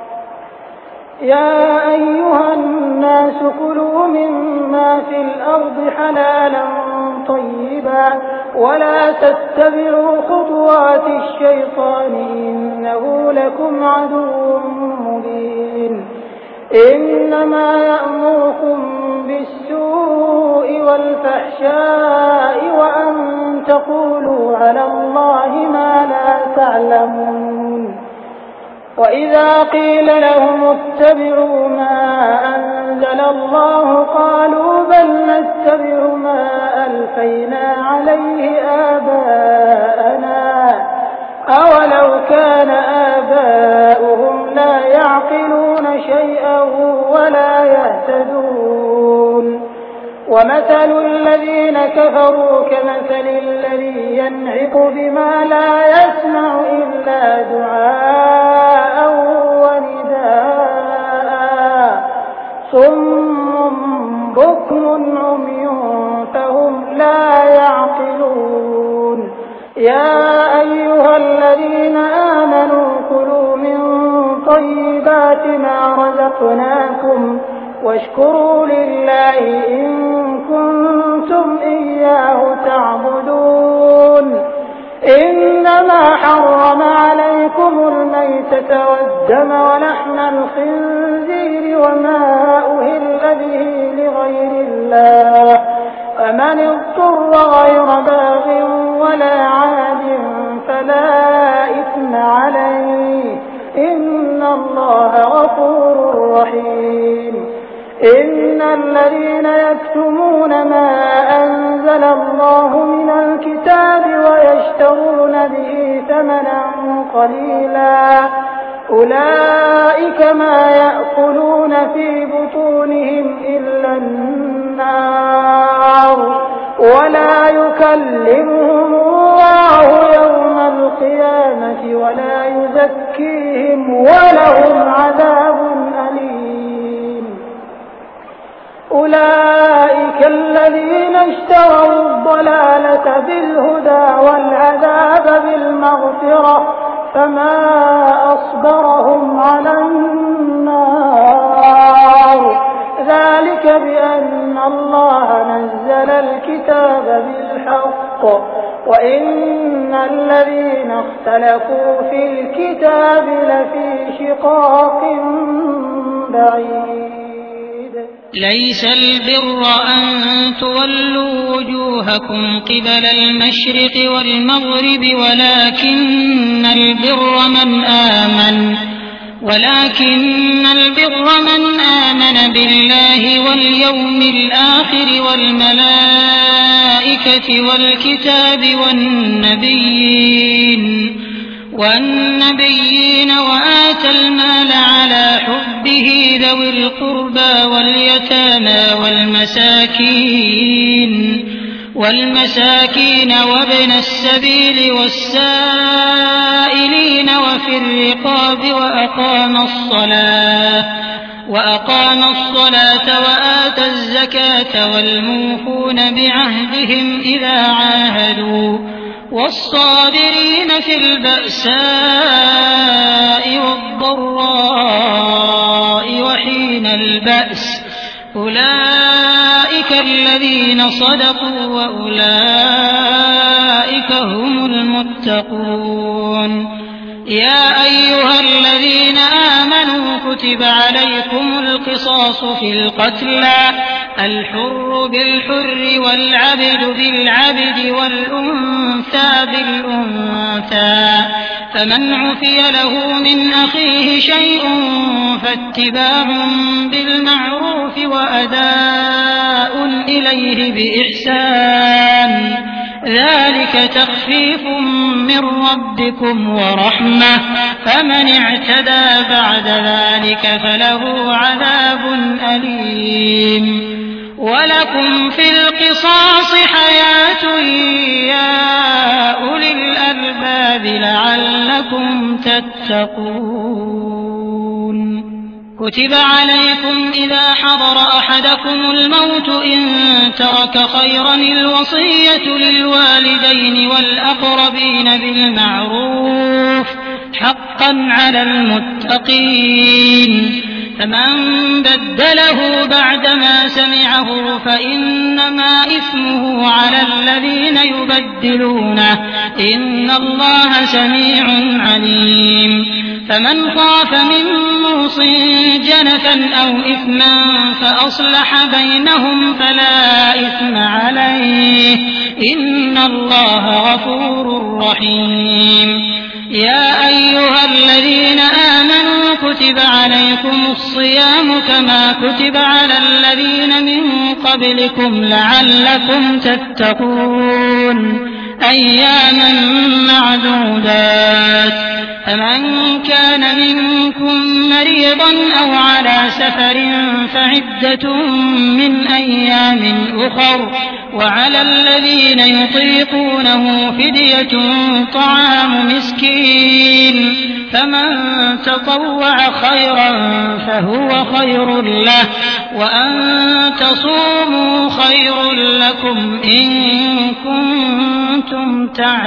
يا أيها الناس كلوا مما في الأرض حلالا طيبا ولا تتبعوا خطوات الشيطان إنه لكم عدو مبين إنما يأمركم بالسوء والفحشاء وأن تقولوا على الله ما لا تعلمون وإذا قيل لهم اتبعوا ما أنزل الله قالوا بل نتبع ما ألفينا عليه آباءنا أولو كان آباؤهم لا يعقلون شيئا ولا يهتدون ومثل الذين كفروا كمثل الذي ينعق بما لا يسمع إلا دعاء ونداء صم بكم عمي فهم لا يعقلون يا أيها الذين آمنوا كلوا من طيبات ما رزقناكم واشكروا لله إن كنتم إياه تعبدون إنما حرم عليكم الميتة والدم ولحم الخنزير وما أهل به لغير الله فمن اضطر غير باغ ولا عاد فلا إثم عليه إن الله غفور رحيم إن الذين يكتمون ما أنزل الله من الكتاب ويشترون به ثمنا قليلا أولئك ما يأكلون في بطونهم إلا النار ولا يكلمهم الله يوم القيامة ولا يزكيهم ولهم عذاب أليم أولئك الذين اشتروا الضلالة بالهدى والعذاب بالمغفرة فما أصبرهم على النار ذلك بأن الله نزل الكتاب بالحق وإن الذين اختلفوا في الكتاب لفي شقاق بعيد
ليس البر أن تولوا وجوهكم قبل المشرق والمغرب ولكن البر من آمن ولكن البر من آمن بالله واليوم الآخر والملائكة والكتاب والنبيين والنبيين وآتى المال على حبه ذوي القربى واليتامى والمساكين والمساكين وابن السبيل والسائلين وفي الرقاب وأقام الصلاة وأقام الصلاة وآتى الزكاة والموفون بعهدهم إذا عاهدوا والصابرين في البأساء والضراء وحين البأس أولئك الذين صدقوا وأولئك أولئك هم المتقون. يا أيها الذين آمنوا كتب عليكم القصاص في القتلى الحر بالحر والعبد بالعبد والأنثى بالأنثى فمن عفي له من أخيه شيء فاتباع بالمعروف وأداء إليه بإحسان ذلك تخفيف من ربكم ورحمة فمن اعتدى بعد ذلك فله عذاب أليم. ولكم في القصاص حياة يا أولي الألباب لعلكم تتقون. كتب عليكم إذا حضر أحدكم الموت إن ترك خيرا الوصية للوالدين والأقربين بالمعروف حقا على المتقين فمن بدله بعدما سمعه فإنما إثمه على الذين يبدلونه إن الله سميع عليم. فمن خاف من موص جنفا أو إثما فأصلح بينهم فلا إثم عليه إن الله غفور رحيم. يا أيها الذين آمنوا كتب عليكم الصيام كما كتب على الذين من قبلكم لعلكم تتقون أياما معدودات فمن كان منكم مريضا أو على سفر فعدة من أيام أخر وعلى الذين يطيقونه فدية طعام مسكين فمن تطوع خيرا فهو خير له وأن تصوموا خير لكم إن كنتم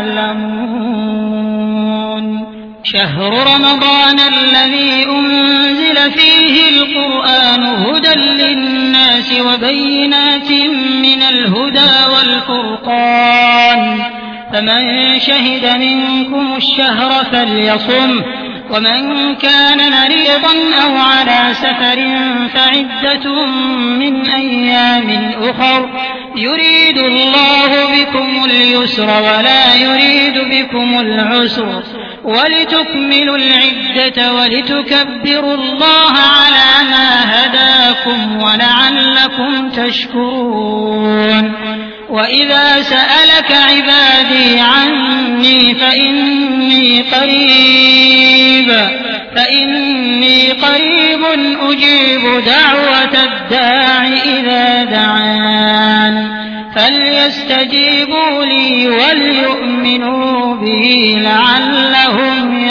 تعلمون. شهر رمضان الذي أنزل فيه القرآن هدى للناس وبينات من الهدى والفرقان فمن شهد منكم الشهر فليصم ومن كان مريضا أو على سفر فعدة من أيام أخر يريد الله بكم اليسر ولا يريد بكم العسر ولتكملوا العدة ولتكبروا الله على ما هداكم ولعلكم تشكرون. وإذا سألك عبادي عني فإني قريب فإني قريب أجيب دعوة الداع إذا دعان فليستجيبوا لي وليؤمنوا بي لعلهم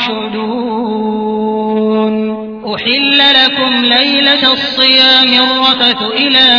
يرشدون. أحل لكم ليلة الصيام الرفث إلى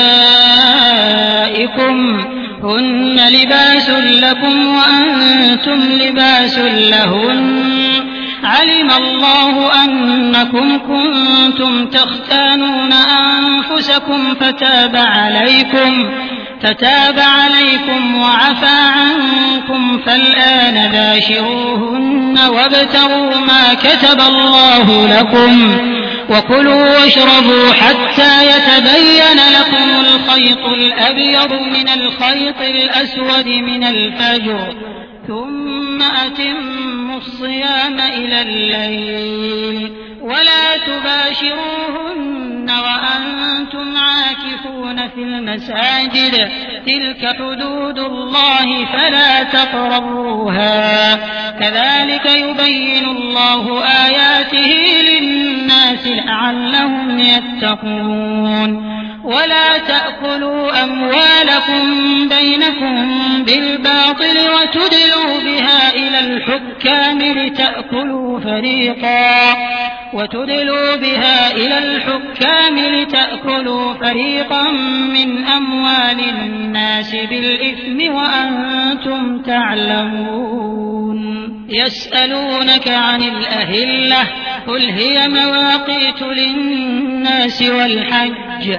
نسائكم هن لباس لكم وأنتم لباس لهن علم الله أنكم كنتم تختانون أنفسكم فتاب عليكم فتاب عليكم وعفى عنكم فالآن باشروهن وابتغوا ما كتب الله لكم وكلوا واشربوا حتى يتبين لكم الخيط الأبيض من الخيط الأسود من الفجر ثم أتموا الصيام إلى الليل ولا تباشروهن وأنتم عاكفون في المساجد تلك حدود الله فلا تقربوها كذلك يبين الله آياته للناس لعلهم يتقون. ولا تأكلوا أموالكم بينكم بالباطل وتدلوا بها إلى الحكام لتأكلوا فريقا وتدلوا بها إلى الحكام لتأكلوا فريقا من أموال الناس بالإثم وأنتم تعلمون. يسألونك عن الأهلة قل هي مواقيت للناس والحج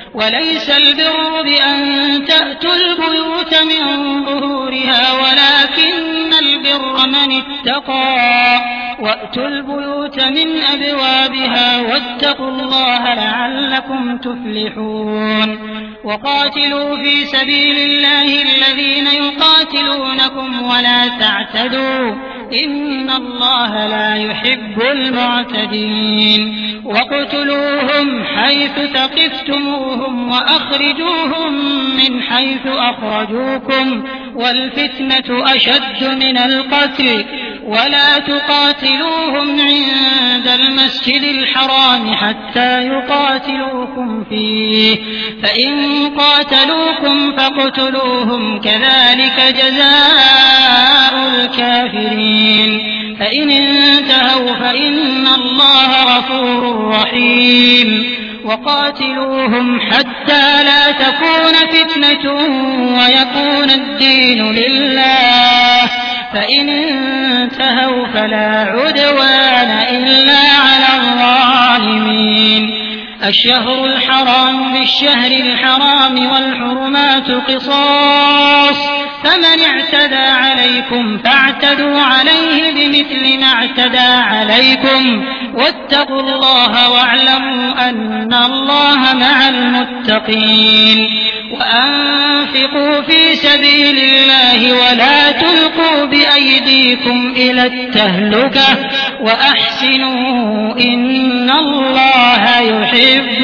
وليس البر بأن تأتوا البيوت من ظهورها ولكن البر من اتقى وأتوا البيوت من أبوابها واتقوا الله لعلكم تفلحون وقاتلوا في سبيل الله الذين يقاتلونكم ولا تعتدوا إن الله لا يحب المعتدين واقتلوهم حيث ثقفتموهم وأخرجوهم من حيث أخرجوكم والفتنة أشد من القتل ولا تقاتلوهم عند المسجد الحرام حتى يقاتلوكم فيه فإن قاتلوكم فاقتلوهم كذلك جزاء الكافرين فإن انتهوا فإن الله غفور رحيم وقاتلوهم حتى لا تكون فتنة ويكون الدين لله فإن انتهوا فلا عدوان إلا على الظالمين الشهر الحرام بالشهر الحرام والحرمات قصاص فمن اعتدى عليكم فاعتدوا عليه بمثل ما اعتدى عليكم واتقوا الله واعلموا أن الله مع المتقين وأنفقوا في سبيل الله ولا تلقوا بأيديكم إلى التهلكة وأحسنوا إن الله يحب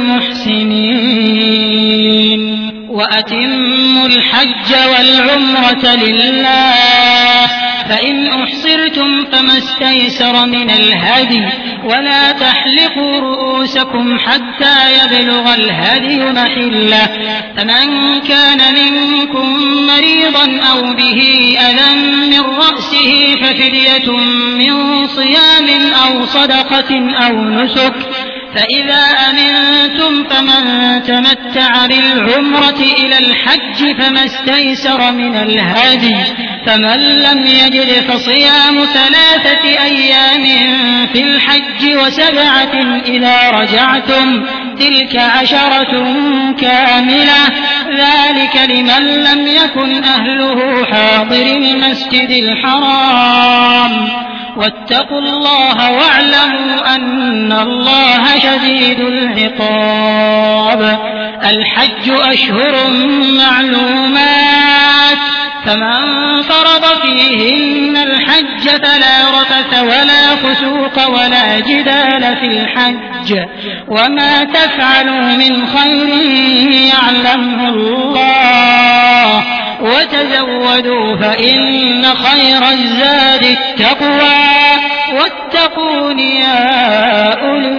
المحسنين وأتموا الحج والعمرة لله فإن أحصرتم فما استيسر من الهدي ولا تحلقوا رؤوسكم حتى يبلغ الهدي محله فمن كان منكم مريضا أو به أذى من رأسه ففدية من صيام أو صدقة أو نسك فإذا أمنتم فمن تمتع بالعمرة إلى الحج فما استيسر من الهدي فمن لم يجد فصيام ثلاثة أيام في الحج وسبعة إذا رجعتم تلك عشرة كاملة ذلك لمن لم يكن أهله حاضر المسجد الحرام واتقوا الله واعلموا أن الله شديد العقاب الحج أشهر معلومات فمن فرض فيهن الحج فلا رفث ولا فسوق ولا جدال في الحج وما تفعلوا من خير يعلمه الله وتزودوا فإن خير الزاد التقوى واتقون يا أولي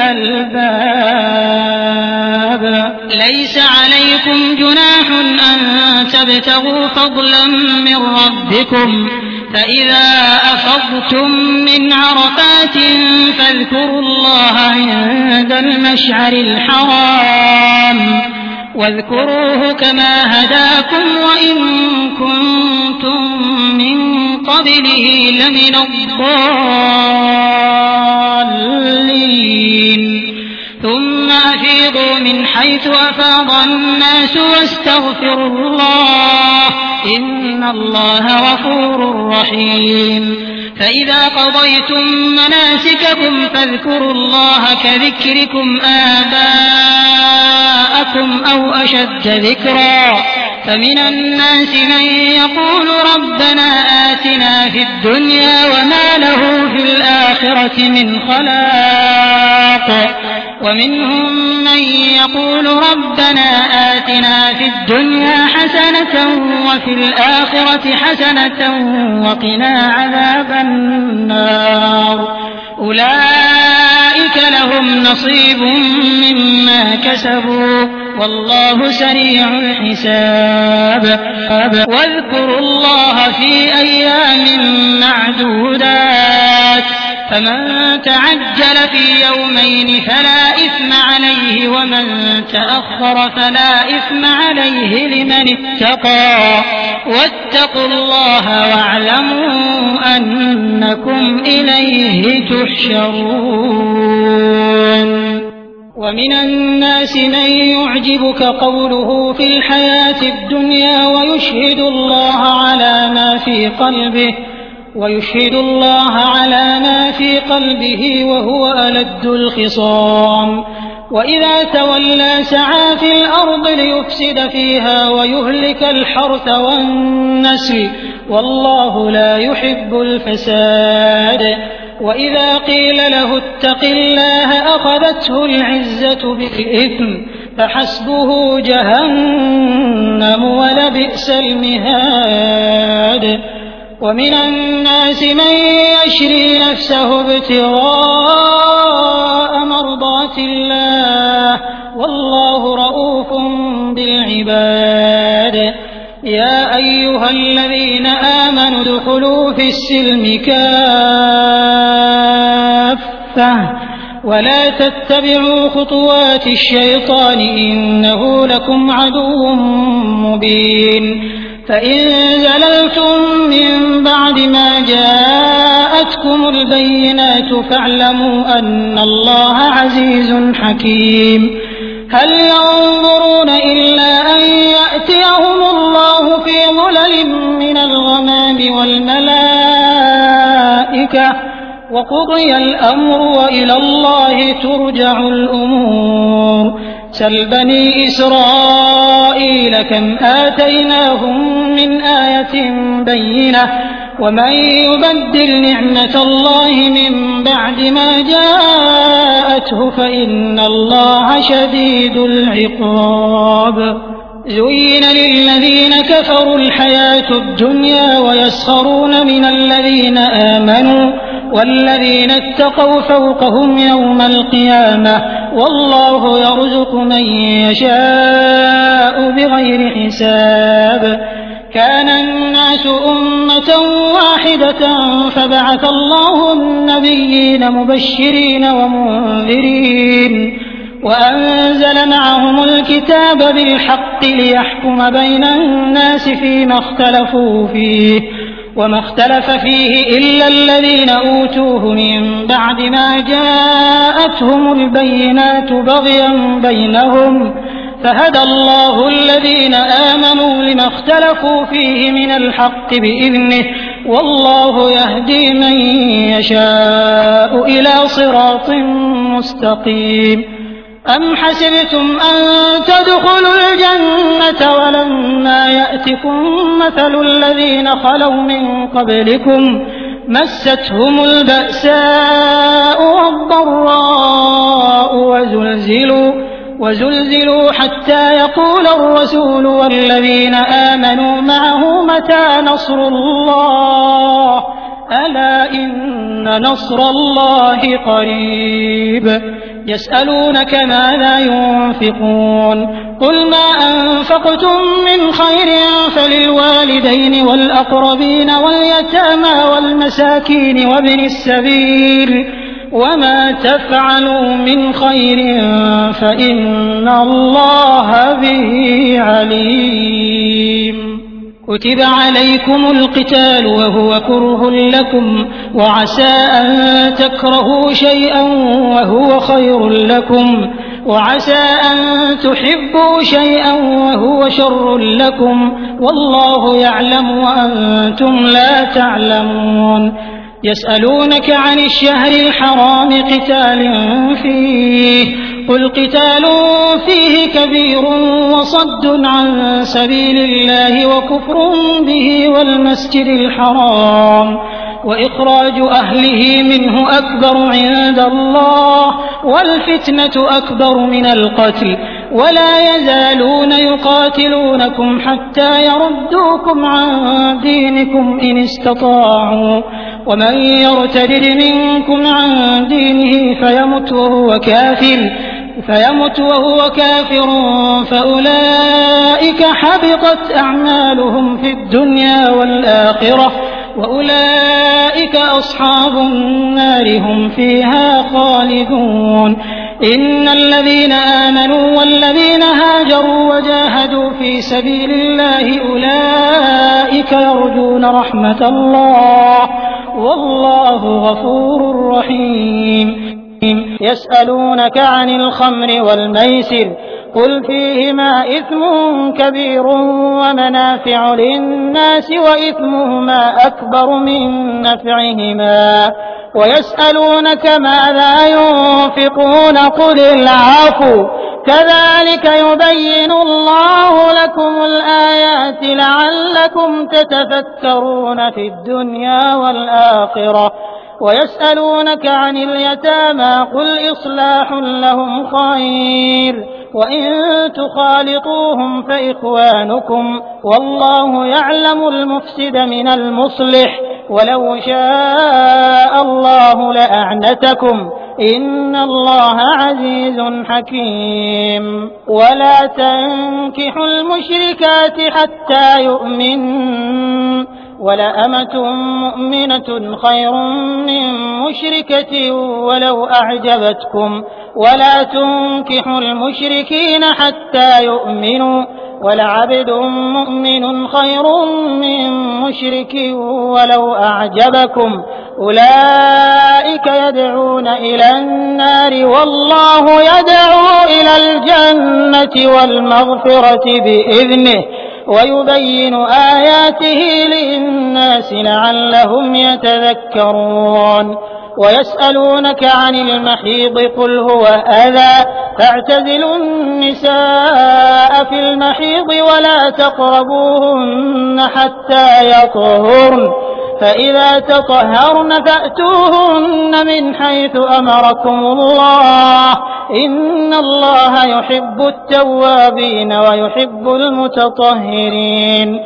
الألباب ليس عليكم جناح أن تبتغوا فضلا من ربكم فإذا أفضتم من عرفات فاذكروا الله عند المشعر الحرام واذكروه كما هداكم وإن كنتم من قبله لمن الضالين ثم أفيضوا من حيث أفاض الناس واستغفروا الله إن الله غفور رحيم فإذا قضيتم مناسككم فاذكروا الله كذكركم آباءكم أو أشد ذكرا فمن الناس من يقول ربنا آتنا في الدنيا وما له في الآخرة من خلاق ومنهم من يقول ربنا آتنا في الدنيا حسنة وفي الآخرة حسنة وقنا عذاب النار أولئك لهم نصيب مما كسبوا والله سريع الحساب واذكروا الله في أيام معدودات فمن تعجل في يومين فلا إثم عليه ومن تأخر فلا إثم عليه لمن اتقى واتقوا الله واعلموا أنكم إليه تحشرون
ومن الناس من يعجبك قوله في الحياة الدنيا ويشهد الله على ما في قلبه ويشهد الله على ما في قلبه وهو ألد الخصام وإذا تولى سعى في الأرض ليفسد فيها ويهلك الحرث والنسل والله لا يحب الفساد وإذا قيل له اتق الله أخذته العزة بالإثم فحسبه جهنم ولبئس المهاد ومن الناس من يشري نفسه ابتغاء مرضات الله والله رؤوف بالعباد يا أيها الذين آمنوا ادخلوا في السلم كافة ولا تتبعوا خطوات الشيطان إنه لكم عدو مبين فإن زللتم من بعد ما جاءتكم البينات فاعلموا أن الله عزيز حكيم هل ينظرون إلا أن يأتيهم الله في ظلل من الغمام والملائكة وقضي الأمر وإلى الله ترجع الأمور سل بني إسرائيل كم آتيناهم من آية بينة ومن يبدل نعمة الله من بعد ما جاءته فإن الله شديد العقاب زين للذين كفروا الحياة الدنيا ويسخرون من الذين آمنوا والذين اتقوا فوقهم يوم القيامة والله يرزق من يشاء بغير حساب كان الناس أمة واحدة فبعث الله النبيين مبشرين ومنذرين وأنزل معهم الكتاب بالحق ليحكم بين الناس فيما اختلفوا فيه وما اختلف فيه إلا الذين أوتوه من بعد ما جاءتهم البينات بغيا بينهم فهدى الله الذين آمنوا لما اختلفوا فيه من الحق بإذنه والله يهدي من يشاء إلى صراط مستقيم أم حسبتم أن تدخلوا الجنة ولما يأتكم مثل الذين خلوا من قبلكم مستهم البأساء والضراء وزلزلوا وزلزلوا حتى يقول الرسول والذين آمنوا معه متى نصر الله ألا إن نصر الله قريب يسألونك ماذا ينفقون قل ما أنفقتم من خير فللوالدين والأقربين واليتامى والمساكين وابن السبيل وما تفعلوا من خير فإن الله به عليم كتب عليكم القتال وهو كره لكم وعسى أن تكرهوا شيئا وهو خير لكم وعسى أن تحبوا شيئا وهو شر لكم والله يعلم وأنتم لا تعلمون يسألونك عن الشهر الحرام قتال فيه قل قتال فيه كبير وصد عن سبيل الله وكفر به والمسجد الحرام وإخراج أهله منه أكبر عند الله والفتنة أكبر من القتل ولا يزالون يقاتلونكم حتى يردوكم عن دينكم إن استطاعوا ومن يرتد منكم عن دينه فيمت وهو كافر فيمت وهو كافر فأولئك حبطت أعمالهم في الدنيا والآخرة وأولئك أصحاب النار هم فيها خالدون إن الذين آمنوا والذين هاجروا وجاهدوا في سبيل الله أولئك يرجون رحمة الله والله غفور رحيم
يسألونك عن الخمر والميسر قل فيهما إثم كبير ومنافع للناس وإثمهما أكبر من نفعهما ويسألونك ماذا ينفقون قل العفو كذلك يبين الله لكم الآيات لعلكم تتفكرون في الدنيا والآخرة ويسألونك عن اليتامى قل إصلاح لهم خير وإن تخالطوهم فإخوانكم والله يعلم المفسد من المصلح ولو شاء الله لأعنتكم إن الله عزيز حكيم ولا تنكحوا المشركات حتى يؤمنوا ولأمة مؤمنة خير من مشركة ولو أعجبتكم ولا تنكحوا المشركين حتى يؤمنوا ولعبد مؤمن خير من مشرك ولو أعجبكم أولئك يدعون إلى النار والله يدعو إلى الجنة والمغفرة بإذنه ويبين آياته للناس لعلهم يتذكرون ويسألونك عن المحيض قل هو أذى فاعتزلوا النساء في المحيض ولا تقربوهن حتى يطهرن فإذا تطهرن فأتوهن من حيث أمركم الله إن الله يحب التوابين ويحب المتطهرين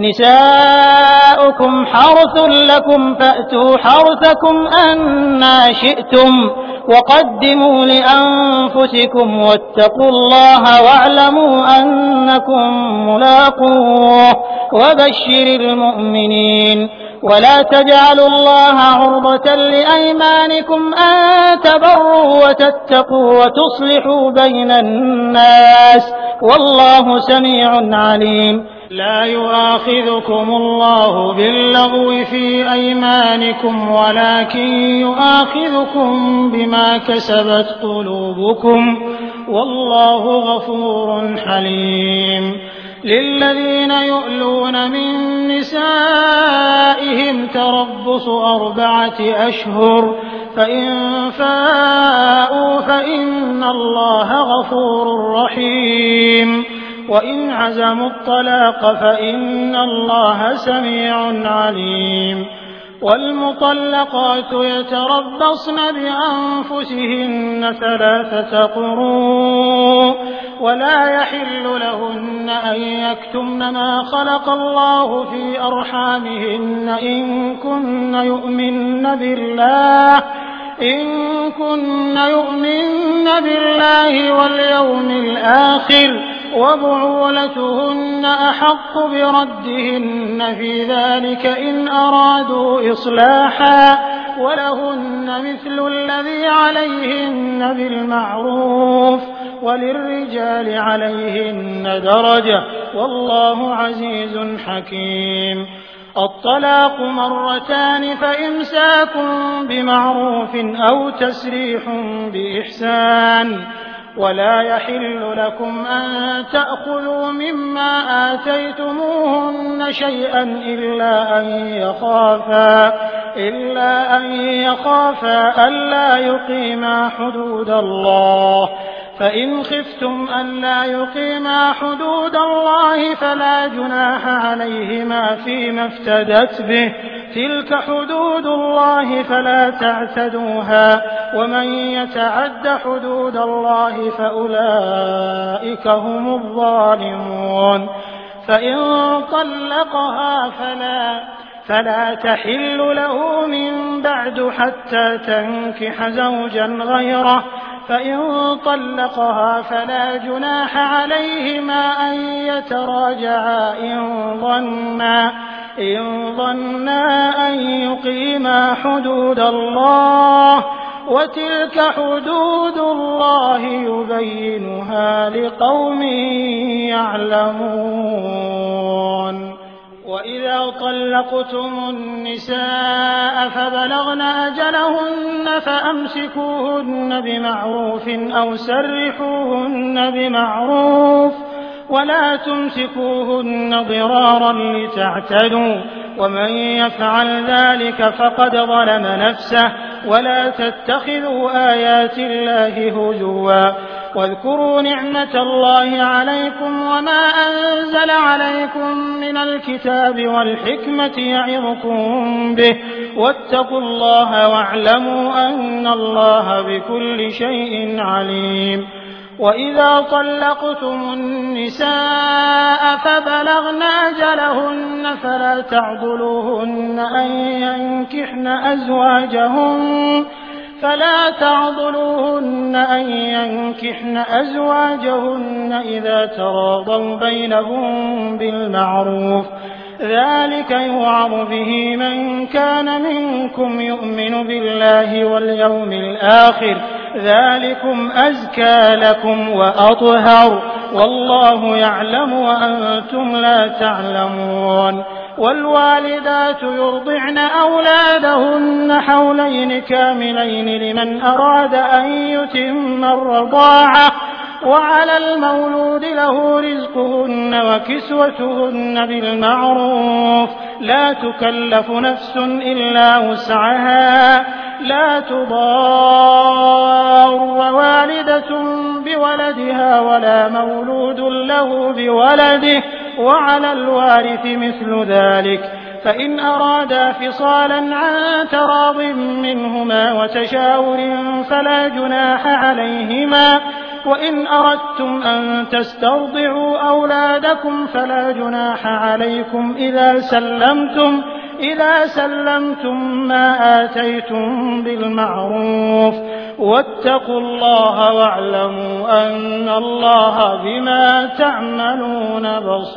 نساؤكم حرث لكم فأتوا حرثكم أنى شئتم وقدموا لأنفسكم واتقوا الله واعلموا أنكم ملاقوه وبشر المؤمنين ولا تجعلوا الله عرضة لأيمانكم أن تبروا وتتقوا وتصلحوا بين الناس والله سميع عليم لا يؤاخذكم الله باللغو في أيمانكم ولكن يؤاخذكم بما كسبت قلوبكم والله غفور حليم للذين يؤلون من نسائهم تربص أربعة أشهر فإن فاءوا فإن الله غفور رحيم وإن عزموا الطلاق فإن الله سميع عليم والمطلقات يتربصن بأنفسهن ثلاثة قروء ولا يحل لهن أن يكتمن ما خلق الله في أرحامهن إن كن يؤمن بالله إن كن يؤمن بالله واليوم الآخر وبعولتهن أحق بردهن في ذلك إن أرادوا إصلاحا ولهن مثل الذي عليهن بالمعروف وللرجال عليهن درجة والله عزيز حكيم الطلاق مرتان فإمساك بمعروف أو تسريح بإحسان ولا يحل لكم أن تأخذوا مما آتيتموهن شيئا إلا أن يخافا إلا أن يخافا ألا يقيما حدود الله فإن خفتم ألا يقيما حدود الله فلا جناح عليهما فيما افتدت به تلك حدود الله فلا تعتدوها ومن يتعد حدود الله فأولئك هم الظالمون فإن طلقها فلا فلا تحل له من بعد حتى تنكح زوجا غيره فإن طلقها فلا جناح عليهما أن يتراجعا إن ظنا إن ظنا أن يقيما حدود الله وتلك حدود الله يبينها لقوم يعلمون وإذا طلقتم النساء فبلغن أجلهن فأمسكوهن بمعروف أو سرحوهن بمعروف ولا تمسكوهن ضرارا لتعتدوا ومن يفعل ذلك فقد ظلم نفسه ولا تتخذوا آيات الله هزوا واذكروا نعمة الله عليكم وما أنزل عليكم من الكتاب والحكمة يعظكم به واتقوا الله واعلموا أن الله بكل شيء عليم. وإذا طلقتم النساء فبلغن أجلهن فلا تعضلوهن أن ينكحن أزواجهن فلا تعضلوهن أن ينكحن أزواجهن إذا تراضوا بينهم بالمعروف ذلك يوعظ به من كان منكم يؤمن بالله واليوم الآخر ذلكم أزكى لكم وأطهر والله يعلم وأنتم لا تعلمون. والوالدات يرضعن أولادهن حولين كاملين لمن أراد أن يتم الرضاعة وعلى المولود له رزقهن وكسوتهن بالمعروف لا تكلف نفس إلا وسعها لا تضار والدة بولدها ولا مولود له بولده وعلى الوارث مثل ذلك فإن أرادا فصالا عن تراض منهما وتشاور فلا جناح عليهما وإن أردتم أن تسترضعوا أولادكم فلا جناح عليكم إذا سلمتم إذا سلمتم ما آتيتم بالمعروف واتقوا الله واعلموا أن الله بما تعملون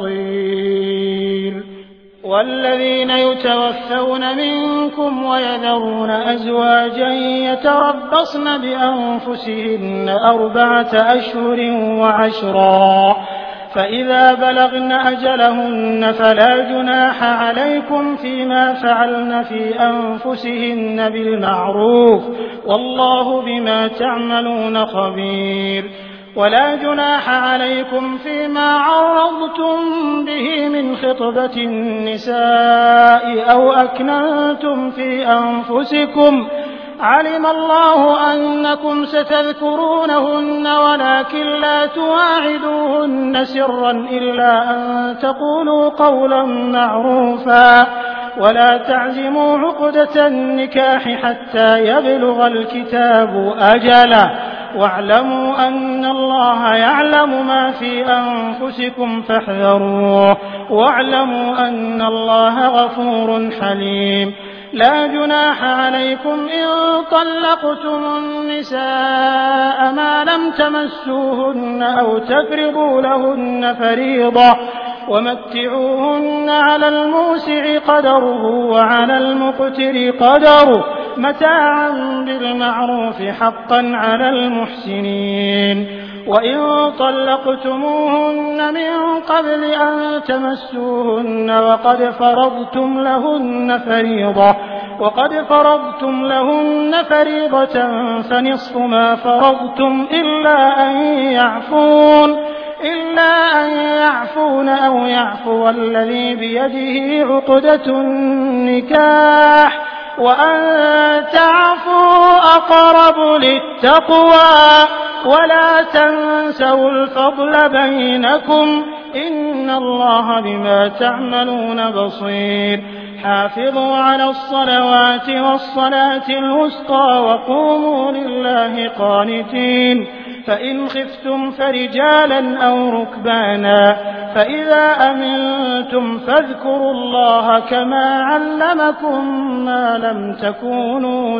بصير. والذين يتوفون منكم ويذرون أزواجا يتربصن بأنفسهن أربعة أشهر وعشرا فإذا بلغن أجلهن فلا جناح عليكم فيما فعلن في أنفسهن بالمعروف والله بما تعملون خبير. ولا جناح عليكم فيما عرضتم به من خطبة النساء أو أكننتم في أنفسكم علم الله أنكم ستذكرونهن ولكن لا تواعدوهن سرا إلا أن تقولوا قولا معروفا ولا تعزموا عقدة النكاح حتى يبلغ الكتاب أجله واعلموا أن الله يعلم ما في أنفسكم فاحذروه واعلموا أن الله غفور حليم. لا جناح عليكم إن طلقتم النساء ما لم تمسوهن أو تفرضوا لهن فريضة ومتعوهن على الموسع قدره وعلى المقتر قدره متاعا بالمعروف حقا على المحسنين. وإن طلقتموهن من قبل أن تمسوهن وقد فرضتم لهن فريضة وقد فرضتم لهن فريضة فنصف ما فرضتم إلا أن يعفون إلا أن يعفون أو يعفو الذي بيده عقدة النكاح وأن تعفوا أقرب للتقوى ولا تنسوا الفضل بينكم إن الله بما تعملون بصير. حافظوا على الصلوات والصلاة الوسطى وقوموا لله قانتين فإن خفتم فرجالا أو ركبانا فإذا أمنتم فاذكروا الله كما علمكم ما لم تكونوا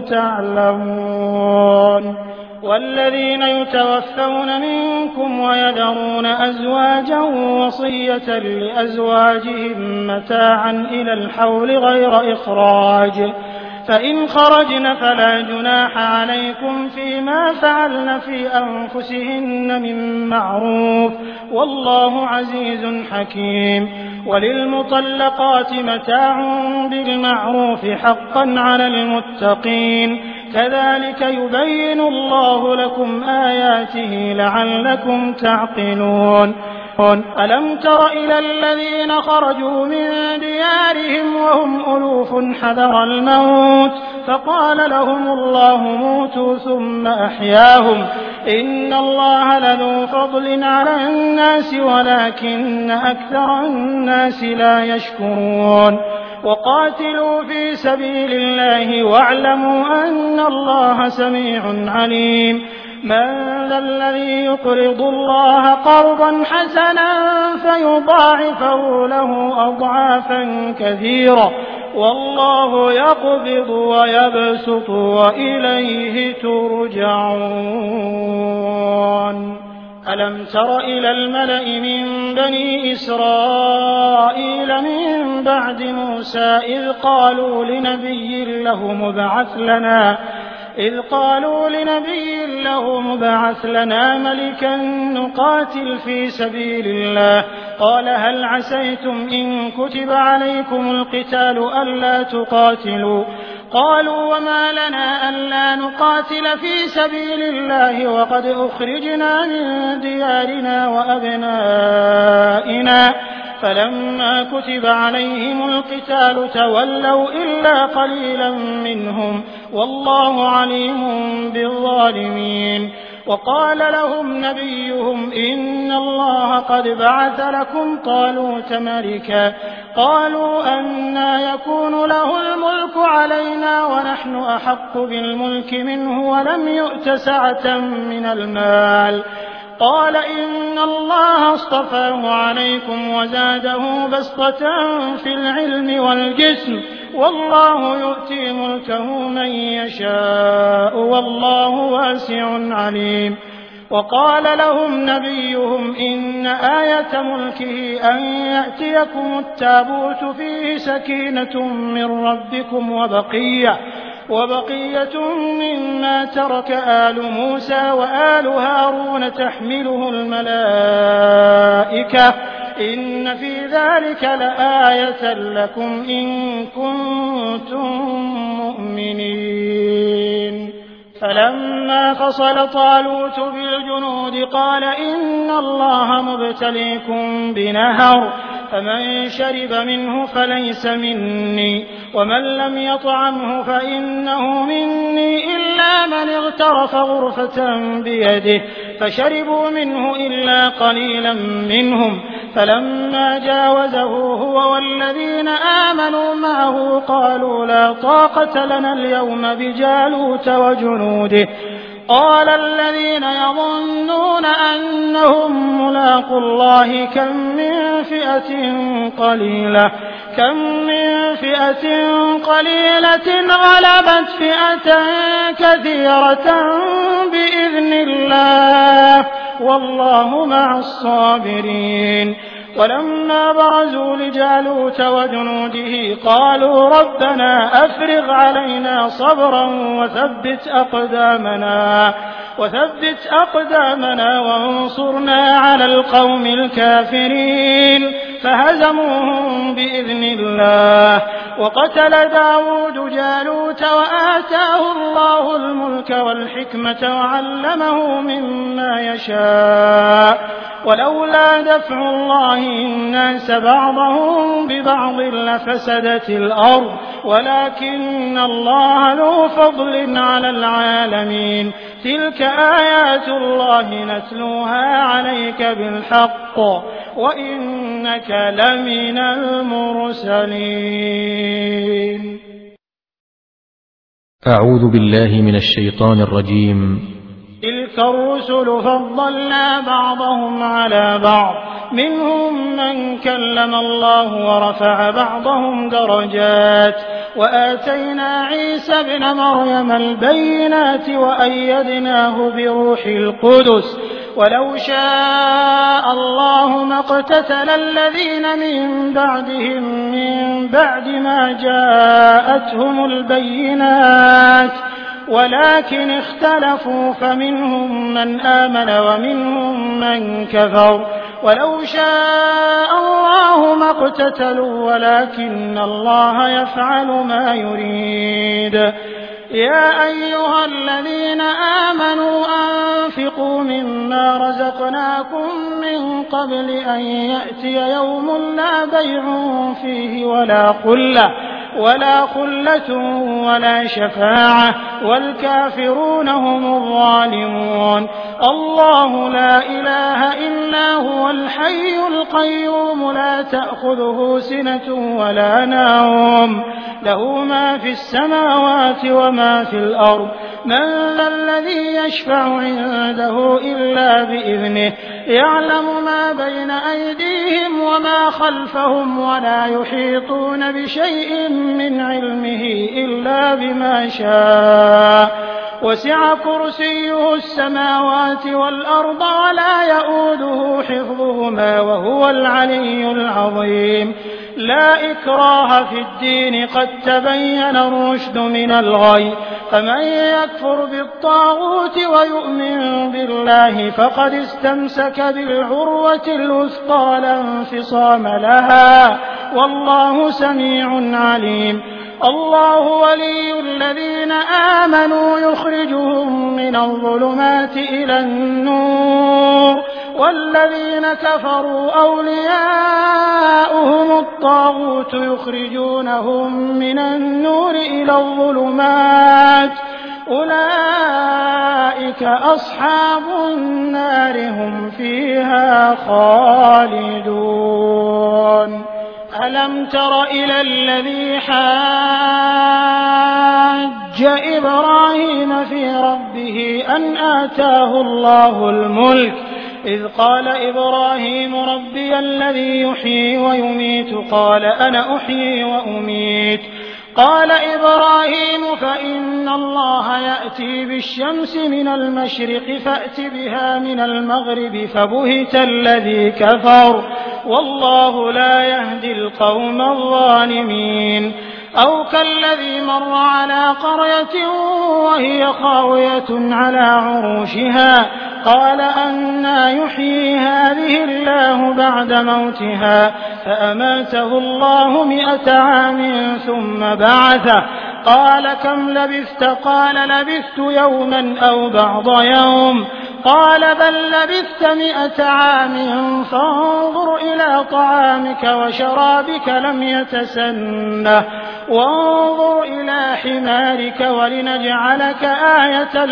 تعلمون. والذين يتوفون منكم ويذرون أزواجا وصية لأزواجهم متاعا إلى الحول غير إخراج فإن خرجن فلا جناح عليكم فيما فعلن في أنفسهن من معروف والله عزيز حكيم. وللمطلقات متاع بالمعروف حقا على المتقين كذلك يبين الله لكم آياته لعلكم تعقلون ألم تر إلى الذين خرجوا من ديارهم وهم ألوف حذر الموت فقال لهم الله موتوا ثم أحياهم إن الله لذو فضل على الناس ولكن أكثر الناس لا يشكرون وقاتلوا في سبيل الله واعلموا أن الله سميع عليم من ذا الذي يقرض الله قرضا حسنا فيضاعفه له أضعافا كثيرة والله يقبض ويبسط وإليه ترجعون ألم تر إلى الملأ من بني إسرائيل من بعد موسى إذ قالوا لنبي له مبعث لنا إذ قالوا لنبي له مبعث لنا ملكا نقاتل في سبيل الله قال هل عسيتم إن كتب عليكم القتال ألا تقاتلوا قالوا وما لنا ألا نقاتل في سبيل الله وقد أخرجنا من ديارنا وأبنائنا فلما كتب عليهم القتال تولوا إلا قليلا منهم والله عليم بالظالمين وقال لهم نبيهم إن الله قد بعث لكم طالوت ملكا قالوا أنى يكون له الملك علينا ونحن أحق بالملك منه ولم يؤت سعة من المال قال إن الله اصطفاه عليكم وزاده بسطة في العلم والجسم والله يؤتي ملكه من يشاء والله واسع عليم وقال لهم نبيهم إن آية ملكه أن يأتيكم التابوت فيه سكينة من ربكم وبقية وبقية مما ترك آل موسى وآل هارون تحمله الملائكة إن في ذلك لآية لكم إن كنتم مؤمنين فلما فصل طالوت بالجنود قال إن الله مبتليكم بنهر فمن شرب منه فليس مني ومن لم يطعمه فإنه مني إلا من اغترف غرفة بيده فشربوا منه إلا قليلا منهم فلما جاوزه هو والذين آمنوا معه قالوا لا طاقة لنا اليوم بجالوت وجنوده قال الذين يظنون أنهم ملاقوا الله كم من فئة قليلة كم من فئة قليلة غلبت فئة كثيرة بإذن الله والله مع الصابرين ولما برزوا لجالوت وجنوده قالوا ربنا أفرغ علينا صبرا وثبت أقدامنا وثبت أقدامنا وانصرنا على القوم الكافرين فهزموهم بإذن الله وقتل داود جالوت وآتاه الله الملك والحكمة وعلمه مما يشاء ولولا دفع الله الناس بعضهم ببعض لفسدت الأرض ولكن الله ذو فضل على العالمين تلك آيات الله نتلوها عليك بالحق وإنك لمن المرسلين.
أعوذ بالله من الشيطان الرجيم.
تلك الرسل فضلنا بعضهم على بعض منهم من كلم الله ورفع بعضهم درجات وآتينا عيسى ابن مريم البينات وأيدناه بروح القدس ولو شاء الله ما اقتتل الذين من بعدهم من بعد ما جاءتهم البينات ولكن اختلفوا فمنهم من آمن ومنهم من كفر ولو شاء الله ما اقتتلوا ولكن الله يفعل ما يريد. يا أيها الذين آمنوا أنفقوا مما رزقناكم من قبل أن يأتي يوم لا بيع فيه ولا خلة ولا خلة ولا شفاعة والكافرون هم الظالمون. الله لا إله إلا هو الحي القيوم لا تأخذه سنة ولا نوم له ما في السماوات وما في الأرض من ذا الذي يشفع عنده إلا بإذنه يعلم ما بين أيديهم وما خلفهم ولا يحيطون بشيء من علمه إلا بما شاء وسع كرسيه السماوات والأرض ولا يؤوده حفظهما وهو العلي العظيم. لا إكراه في الدين قد تبين الرشد من الغي فمن يكفر بالطاغوت ويؤمن بالله فقد استمسك بالعروة الوثقى لا انفصام لها والله سميع عليم. الله ولي الذين آمنوا يخرجهم من الظلمات إلى النور والذين كفروا أولياؤهم الطاغوت يخرجونهم من النور إلى الظلمات أولئك أصحاب النار هم فيها خالدون. ألم تر إلى الذي حاج إبراهيم في ربه أن آتاه الله الملك إذ قال إبراهيم ربي الذي يحيي ويميت قال أنا أحيي وأميت قال إبراهيم فإن الله يأتي بالشمس من المشرق فأت بها من المغرب فبهت الذي كفر والله لا يهدي القوم الظالمين. أو كالذي مر على قرية وهي خاوية على عروشها قال أنى يحيي هذه الله بعد موتها فأماته الله مئة عام ثم بعثه قال كم لبثت قال لبثت يوما أو بعض يوم قال بل لبثت مئة عام فانظر إلى طعامك وشرابك لم يتسنه وانظر إلى حمارك ولنجعلك آية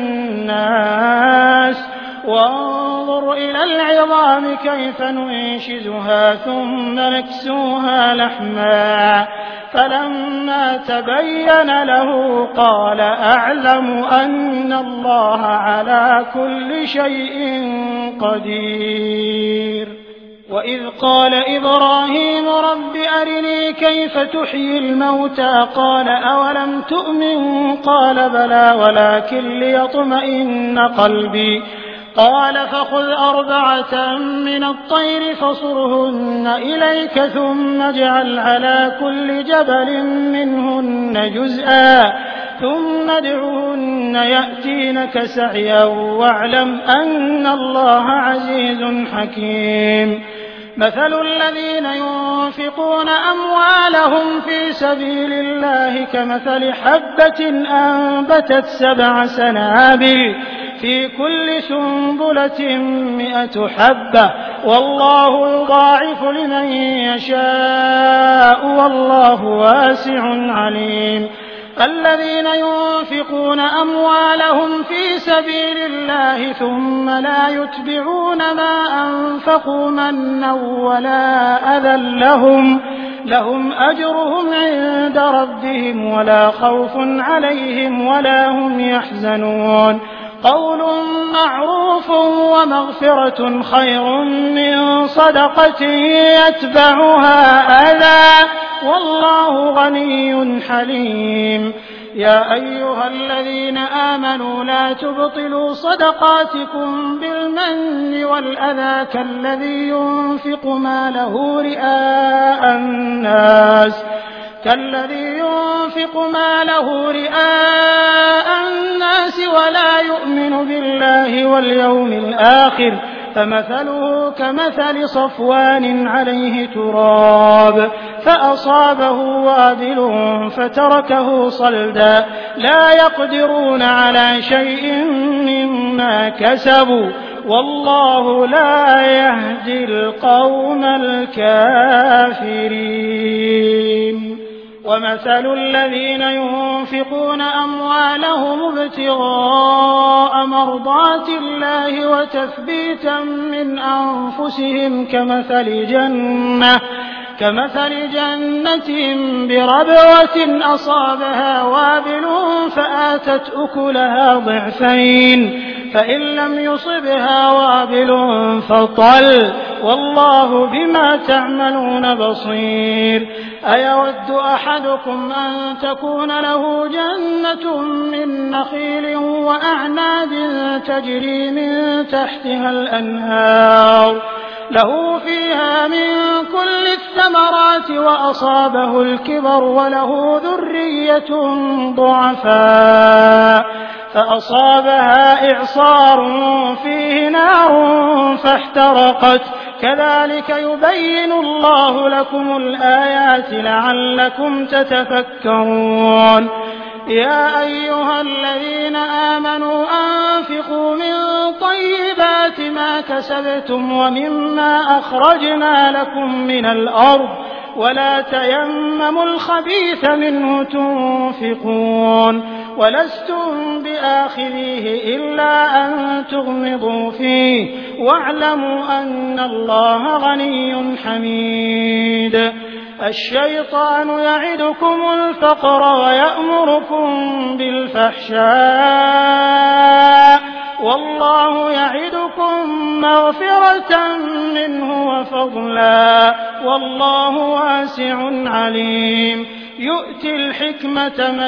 للناس وانظر إلى العظام كيف ننشزها ثم نكسوها لحما فلما تبين له قال أعلم أن الله على كل شيء قدير. وإذ قال إبراهيم رب أرني كيف تحيي الموتى قال أولم تؤمن قال بلى ولكن ليطمئن قلبي قال فخذ أربعة من الطير فصرهن إليك ثم اجعل على كل جبل منهن جزءا ثم ادعهن يأتينك سعيا واعلم أن الله عزيز حكيم. مثل الذين ينفقون أموالهم في سبيل الله كمثل حبة أنبتت سبع سنابل في كل سنبلة مئة حبة والله يضاعف لمن يشاء والله واسع عليم. الذين ينفقون أموالهم في سبيل الله ثم لا يتبعون ما أنفقوا منا ولا أذى لهم لهم أجرهم عند ربهم ولا خوف عليهم ولا هم يحزنون. قول معروف ومغفرة خير من صدقة يتبعها أذى والله غني حليم. يا أيها الذين آمنوا لا تبطلوا صدقاتكم بالمن والأذى كالذي ينفق ماله رئاء الناس كالذي ينفق ماله رئاء الناس ولا يؤمن بالله واليوم الآخر فمثله كمثل صفوان عليه تراب فأصابه وابل فتركه صلدا لا يقدرون على شيء مما كسبوا والله لا يهدي القوم الكافرين. ومثل الذين ينفقون أموالهم ابتغاء مرضات الله وتثبيتا من أنفسهم كمثل جنة كمثل جنة بربوة أصابها وابل فآتت أكلها ضعفين فإن لم يصبها وابل فطل والله بما تعملون بصير. أيود أحدكم أن تكون له جنة من نخيل وأعناب تجري من تحتها الأنهار له فيها من كل الثمرات وأصابه الكبر وله ذرية ضعفاء فأصابها إعصار فيه نار فاحترقت كذلك يبين الله لكم الآيات لعلكم تتفكرون. يا أيها الذين آمنوا أنفقوا من طيبات ما كسبتم ومما أخرجنا لكم من الأرض ولا تيمموا الخبيث منه تنفقون ولستم بآخذيه إلا أن تغمضوا فيه واعلموا أن الله غني حميد. الشيطان يعدكم الفقر ويأمركم بالفحشاء والله يعدكم مغفرة منه وفضلا والله واسع عليم. يؤتي الحكمة من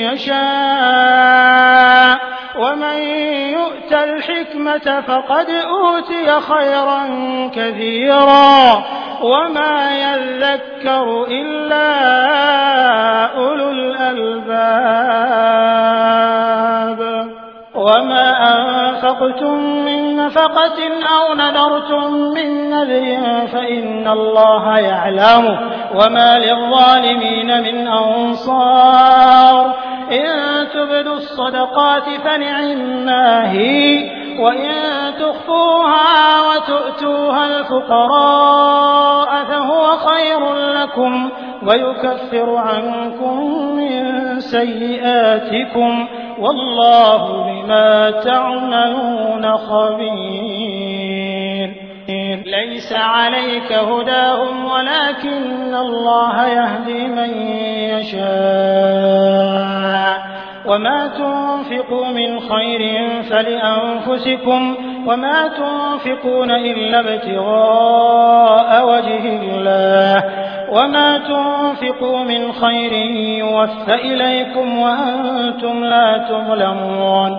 يشاء ومن يؤت الحكمة فقد أوتي خيرا كثيرا وما يذكر إلا أولو الألباب. وما أنفقتم من نفقة أو نذرتم من نذر فإن الله يعلمه وما للظالمين من أنصار. إن تبدوا الصدقات فنعما هي وإن تخفوها وتؤتوها الفقراء فهو خير لكم ويكفر عنكم من سيئاتكم والله بما تعملون خبير. ليس عليك هداهم ولكن الله يهدي من يشاء وما تنفقوا من خير فلأنفسكم وما تنفقون إلا ابتغاء وجه الله وما تنفقوا من خير يوفى إليكم وأنتم لا تظلمون.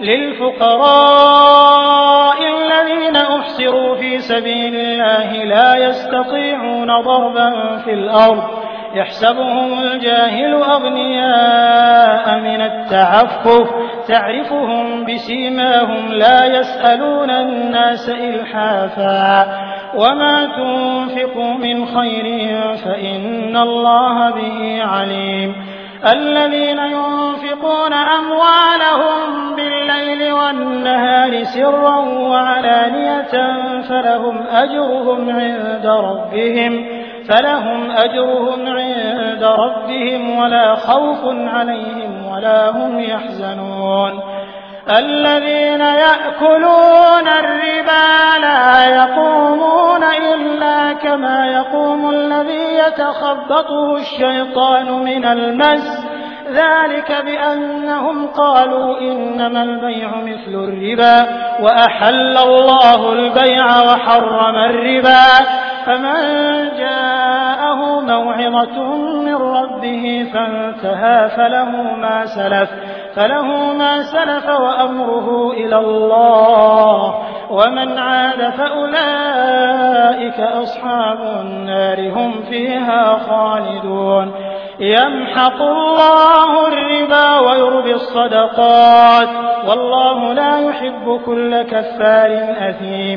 للفقراء الذين أحصروا في سبيل الله لا يستطيعون ضربا في الأرض يحسبهم الجاهل أغنياء من التعفف تعرفهم بسيماهم لا يسألون الناس إلحافا وما تنفقوا من خير فإن الله به عليم. الذين ينفقون أموالهم بالليل والنهار سرا وعلانية فلهم أجرهم عند ربهم فلهم أجرهم عند ربهم ولا خوف عليهم ولا هم يحزنون. الذين يأكلون الربا لا يقومون إلا كما يقوم الذي يتخبطه الشيطان من المس ذلك بأنهم قالوا إنما البيع مثل الربا وأحل الله البيع وحرم الربا فمن جاءه موعظة من ربه فانتهى فله ما سلف فله ما سلف وأمره إلى الله ومن عاد فأولئك أصحاب النار هم فيها خالدون. يمحق الله الربا ويربي الصدقات والله لا يحب كل كفار أثيم.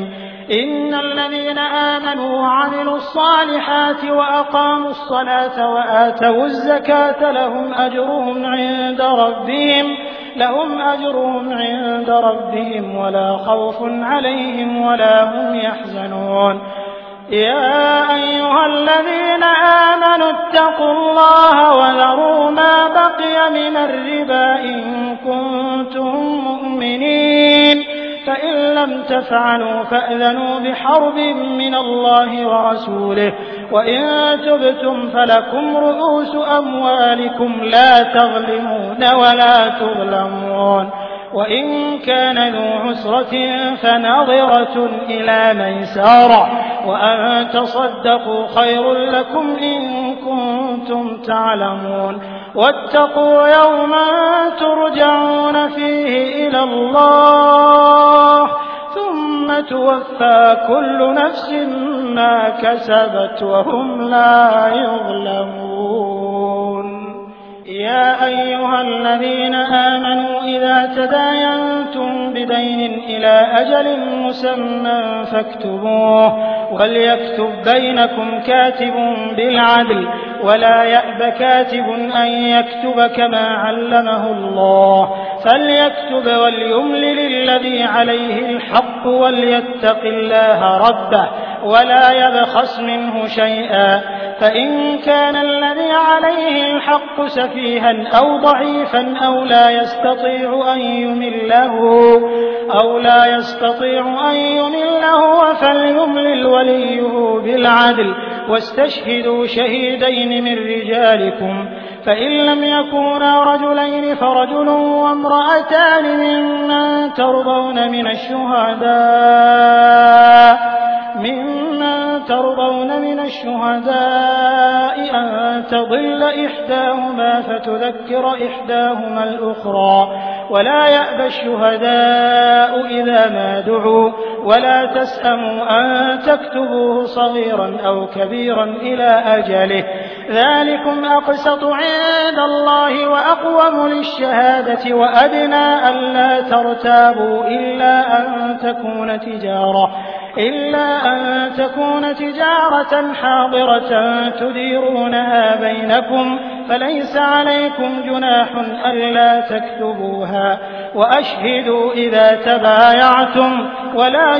إن الذين آمنوا وعملوا الصالحات وأقاموا الصلاة وآتوا الزكاة لهم أجرهم عند ربهم لهم أجرهم عند ربهم ولا خوف عليهم ولا هم يحزنون يا أيها الذين آمنوا اتقوا الله وذروا ما بقي من الربا إن كنتم مؤمنين فإن لم تفعلوا فأذنوا بحرب من الله ورسوله وإن تبتم فلكم رؤوس أموالكم لا تظلمون ولا تظلمون وإن كان ذو عسرة فنظرة إلى ميسرة وأن تصدقوا خير لكم إن كنتم تعلمون واتقوا يوما ترجعون فيه إلى الله ثم توفى كل نفس ما كسبت وهم لا يظلمون يا أيها الذين آمنوا إذا تداينتم بدين إلى أجل مسمى فاكتبوه وليكتب بينكم كاتب بالعدل ولا يأب كاتب أن يكتب كما علمه الله فليكتب وليملل الذي عليه الحق وليتق الله ربه ولا يبخس منه شيئا فإن كان الذي عليه الحق سفيها أو ضعيفا أو لا يستطيع أن يمله أو لا يستطيع أن يمله فليملل وليه بالعدل واستشهدوا شهيدين من رجالكم فإن لم يكونا رجلين فرجل وامرأتان ممن ترضون من الشهداء ممن ترضون من الشهداء أن تضل إحداهما فتذكر إحداهما الأخرى ولا يأبى الشهداء إذا ما دعوا ولا تسأموا أن تكتبوه صغيرا أو كبيرا إلى أجله ذلكم أقسط عند الله وأقوم للشهادة وأدنى ألا ترتابوا إلا أن تكون تجارة إلا أن تكون تجارة حاضرة تديرونها بينكم فليس عليكم جناح ألا تكتبوها وأشهدوا إذا تبايعتم ولا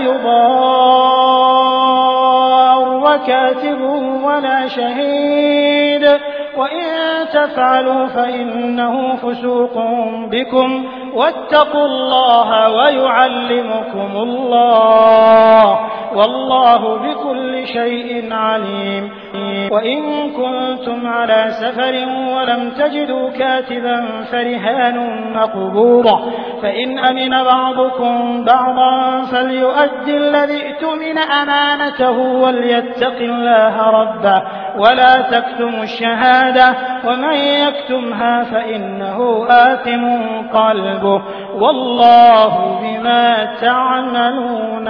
يضار كاتب ولا شهيد وإن تفعلوا فإنه فسوق بكم واتقوا الله ويعلمكم الله والله بكل شيء عليم وإن كنتم على سفر ولم تجدوا كاتبا فرهان مقبوضة فإن أمن بعضكم بعضا فليؤدي الذي اؤتمن أمانته وليتق الله ربه ولا تكتموا الشهادة ومن يكتمها فإنه آثم قلبه والله بما تعملون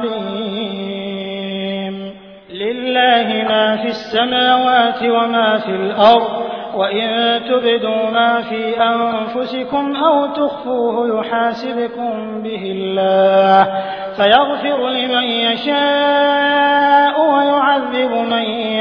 عليم لله ما في السماوات وما في الأرض وإن تبدوا ما في أنفسكم أو تخفوه يحاسبكم به الله فيغفر لمن يشاء ويعذب من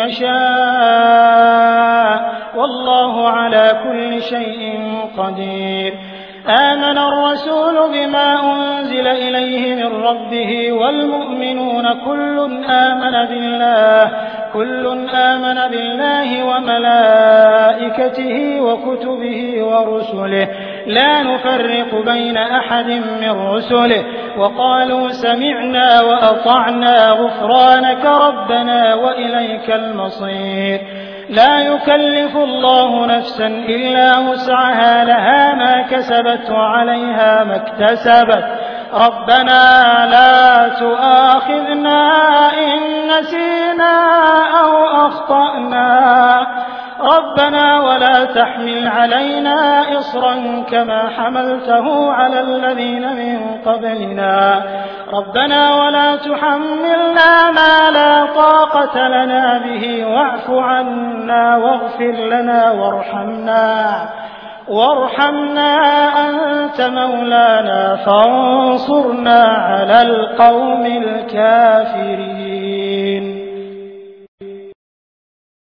يشاء والله على كل شيء قدير آمن الرسول بما أنزل إليه من ربه والمؤمنون كل آمن بالله كل آمن بالله وملائكته وكتبه ورسله لا نفرق بين أحد من رسله وقالوا سمعنا وأطعنا غفرانك ربنا وإليك المصير لا يكلف الله نفسا إلا وسعها لها ما كسبت وعليها ما اكتسبت ربنا لا تؤاخذنا إن نسينا أو أخطأنا ربنا ولا تحمل علينا إصرا كما حملته على الذين من قبلنا ربنا ولا تحملنا ما لا طاقة لنا به واعف عنا واغفر لنا وارحمنا وارحمنا أنت مولانا فانصرنا على القوم الكافرين.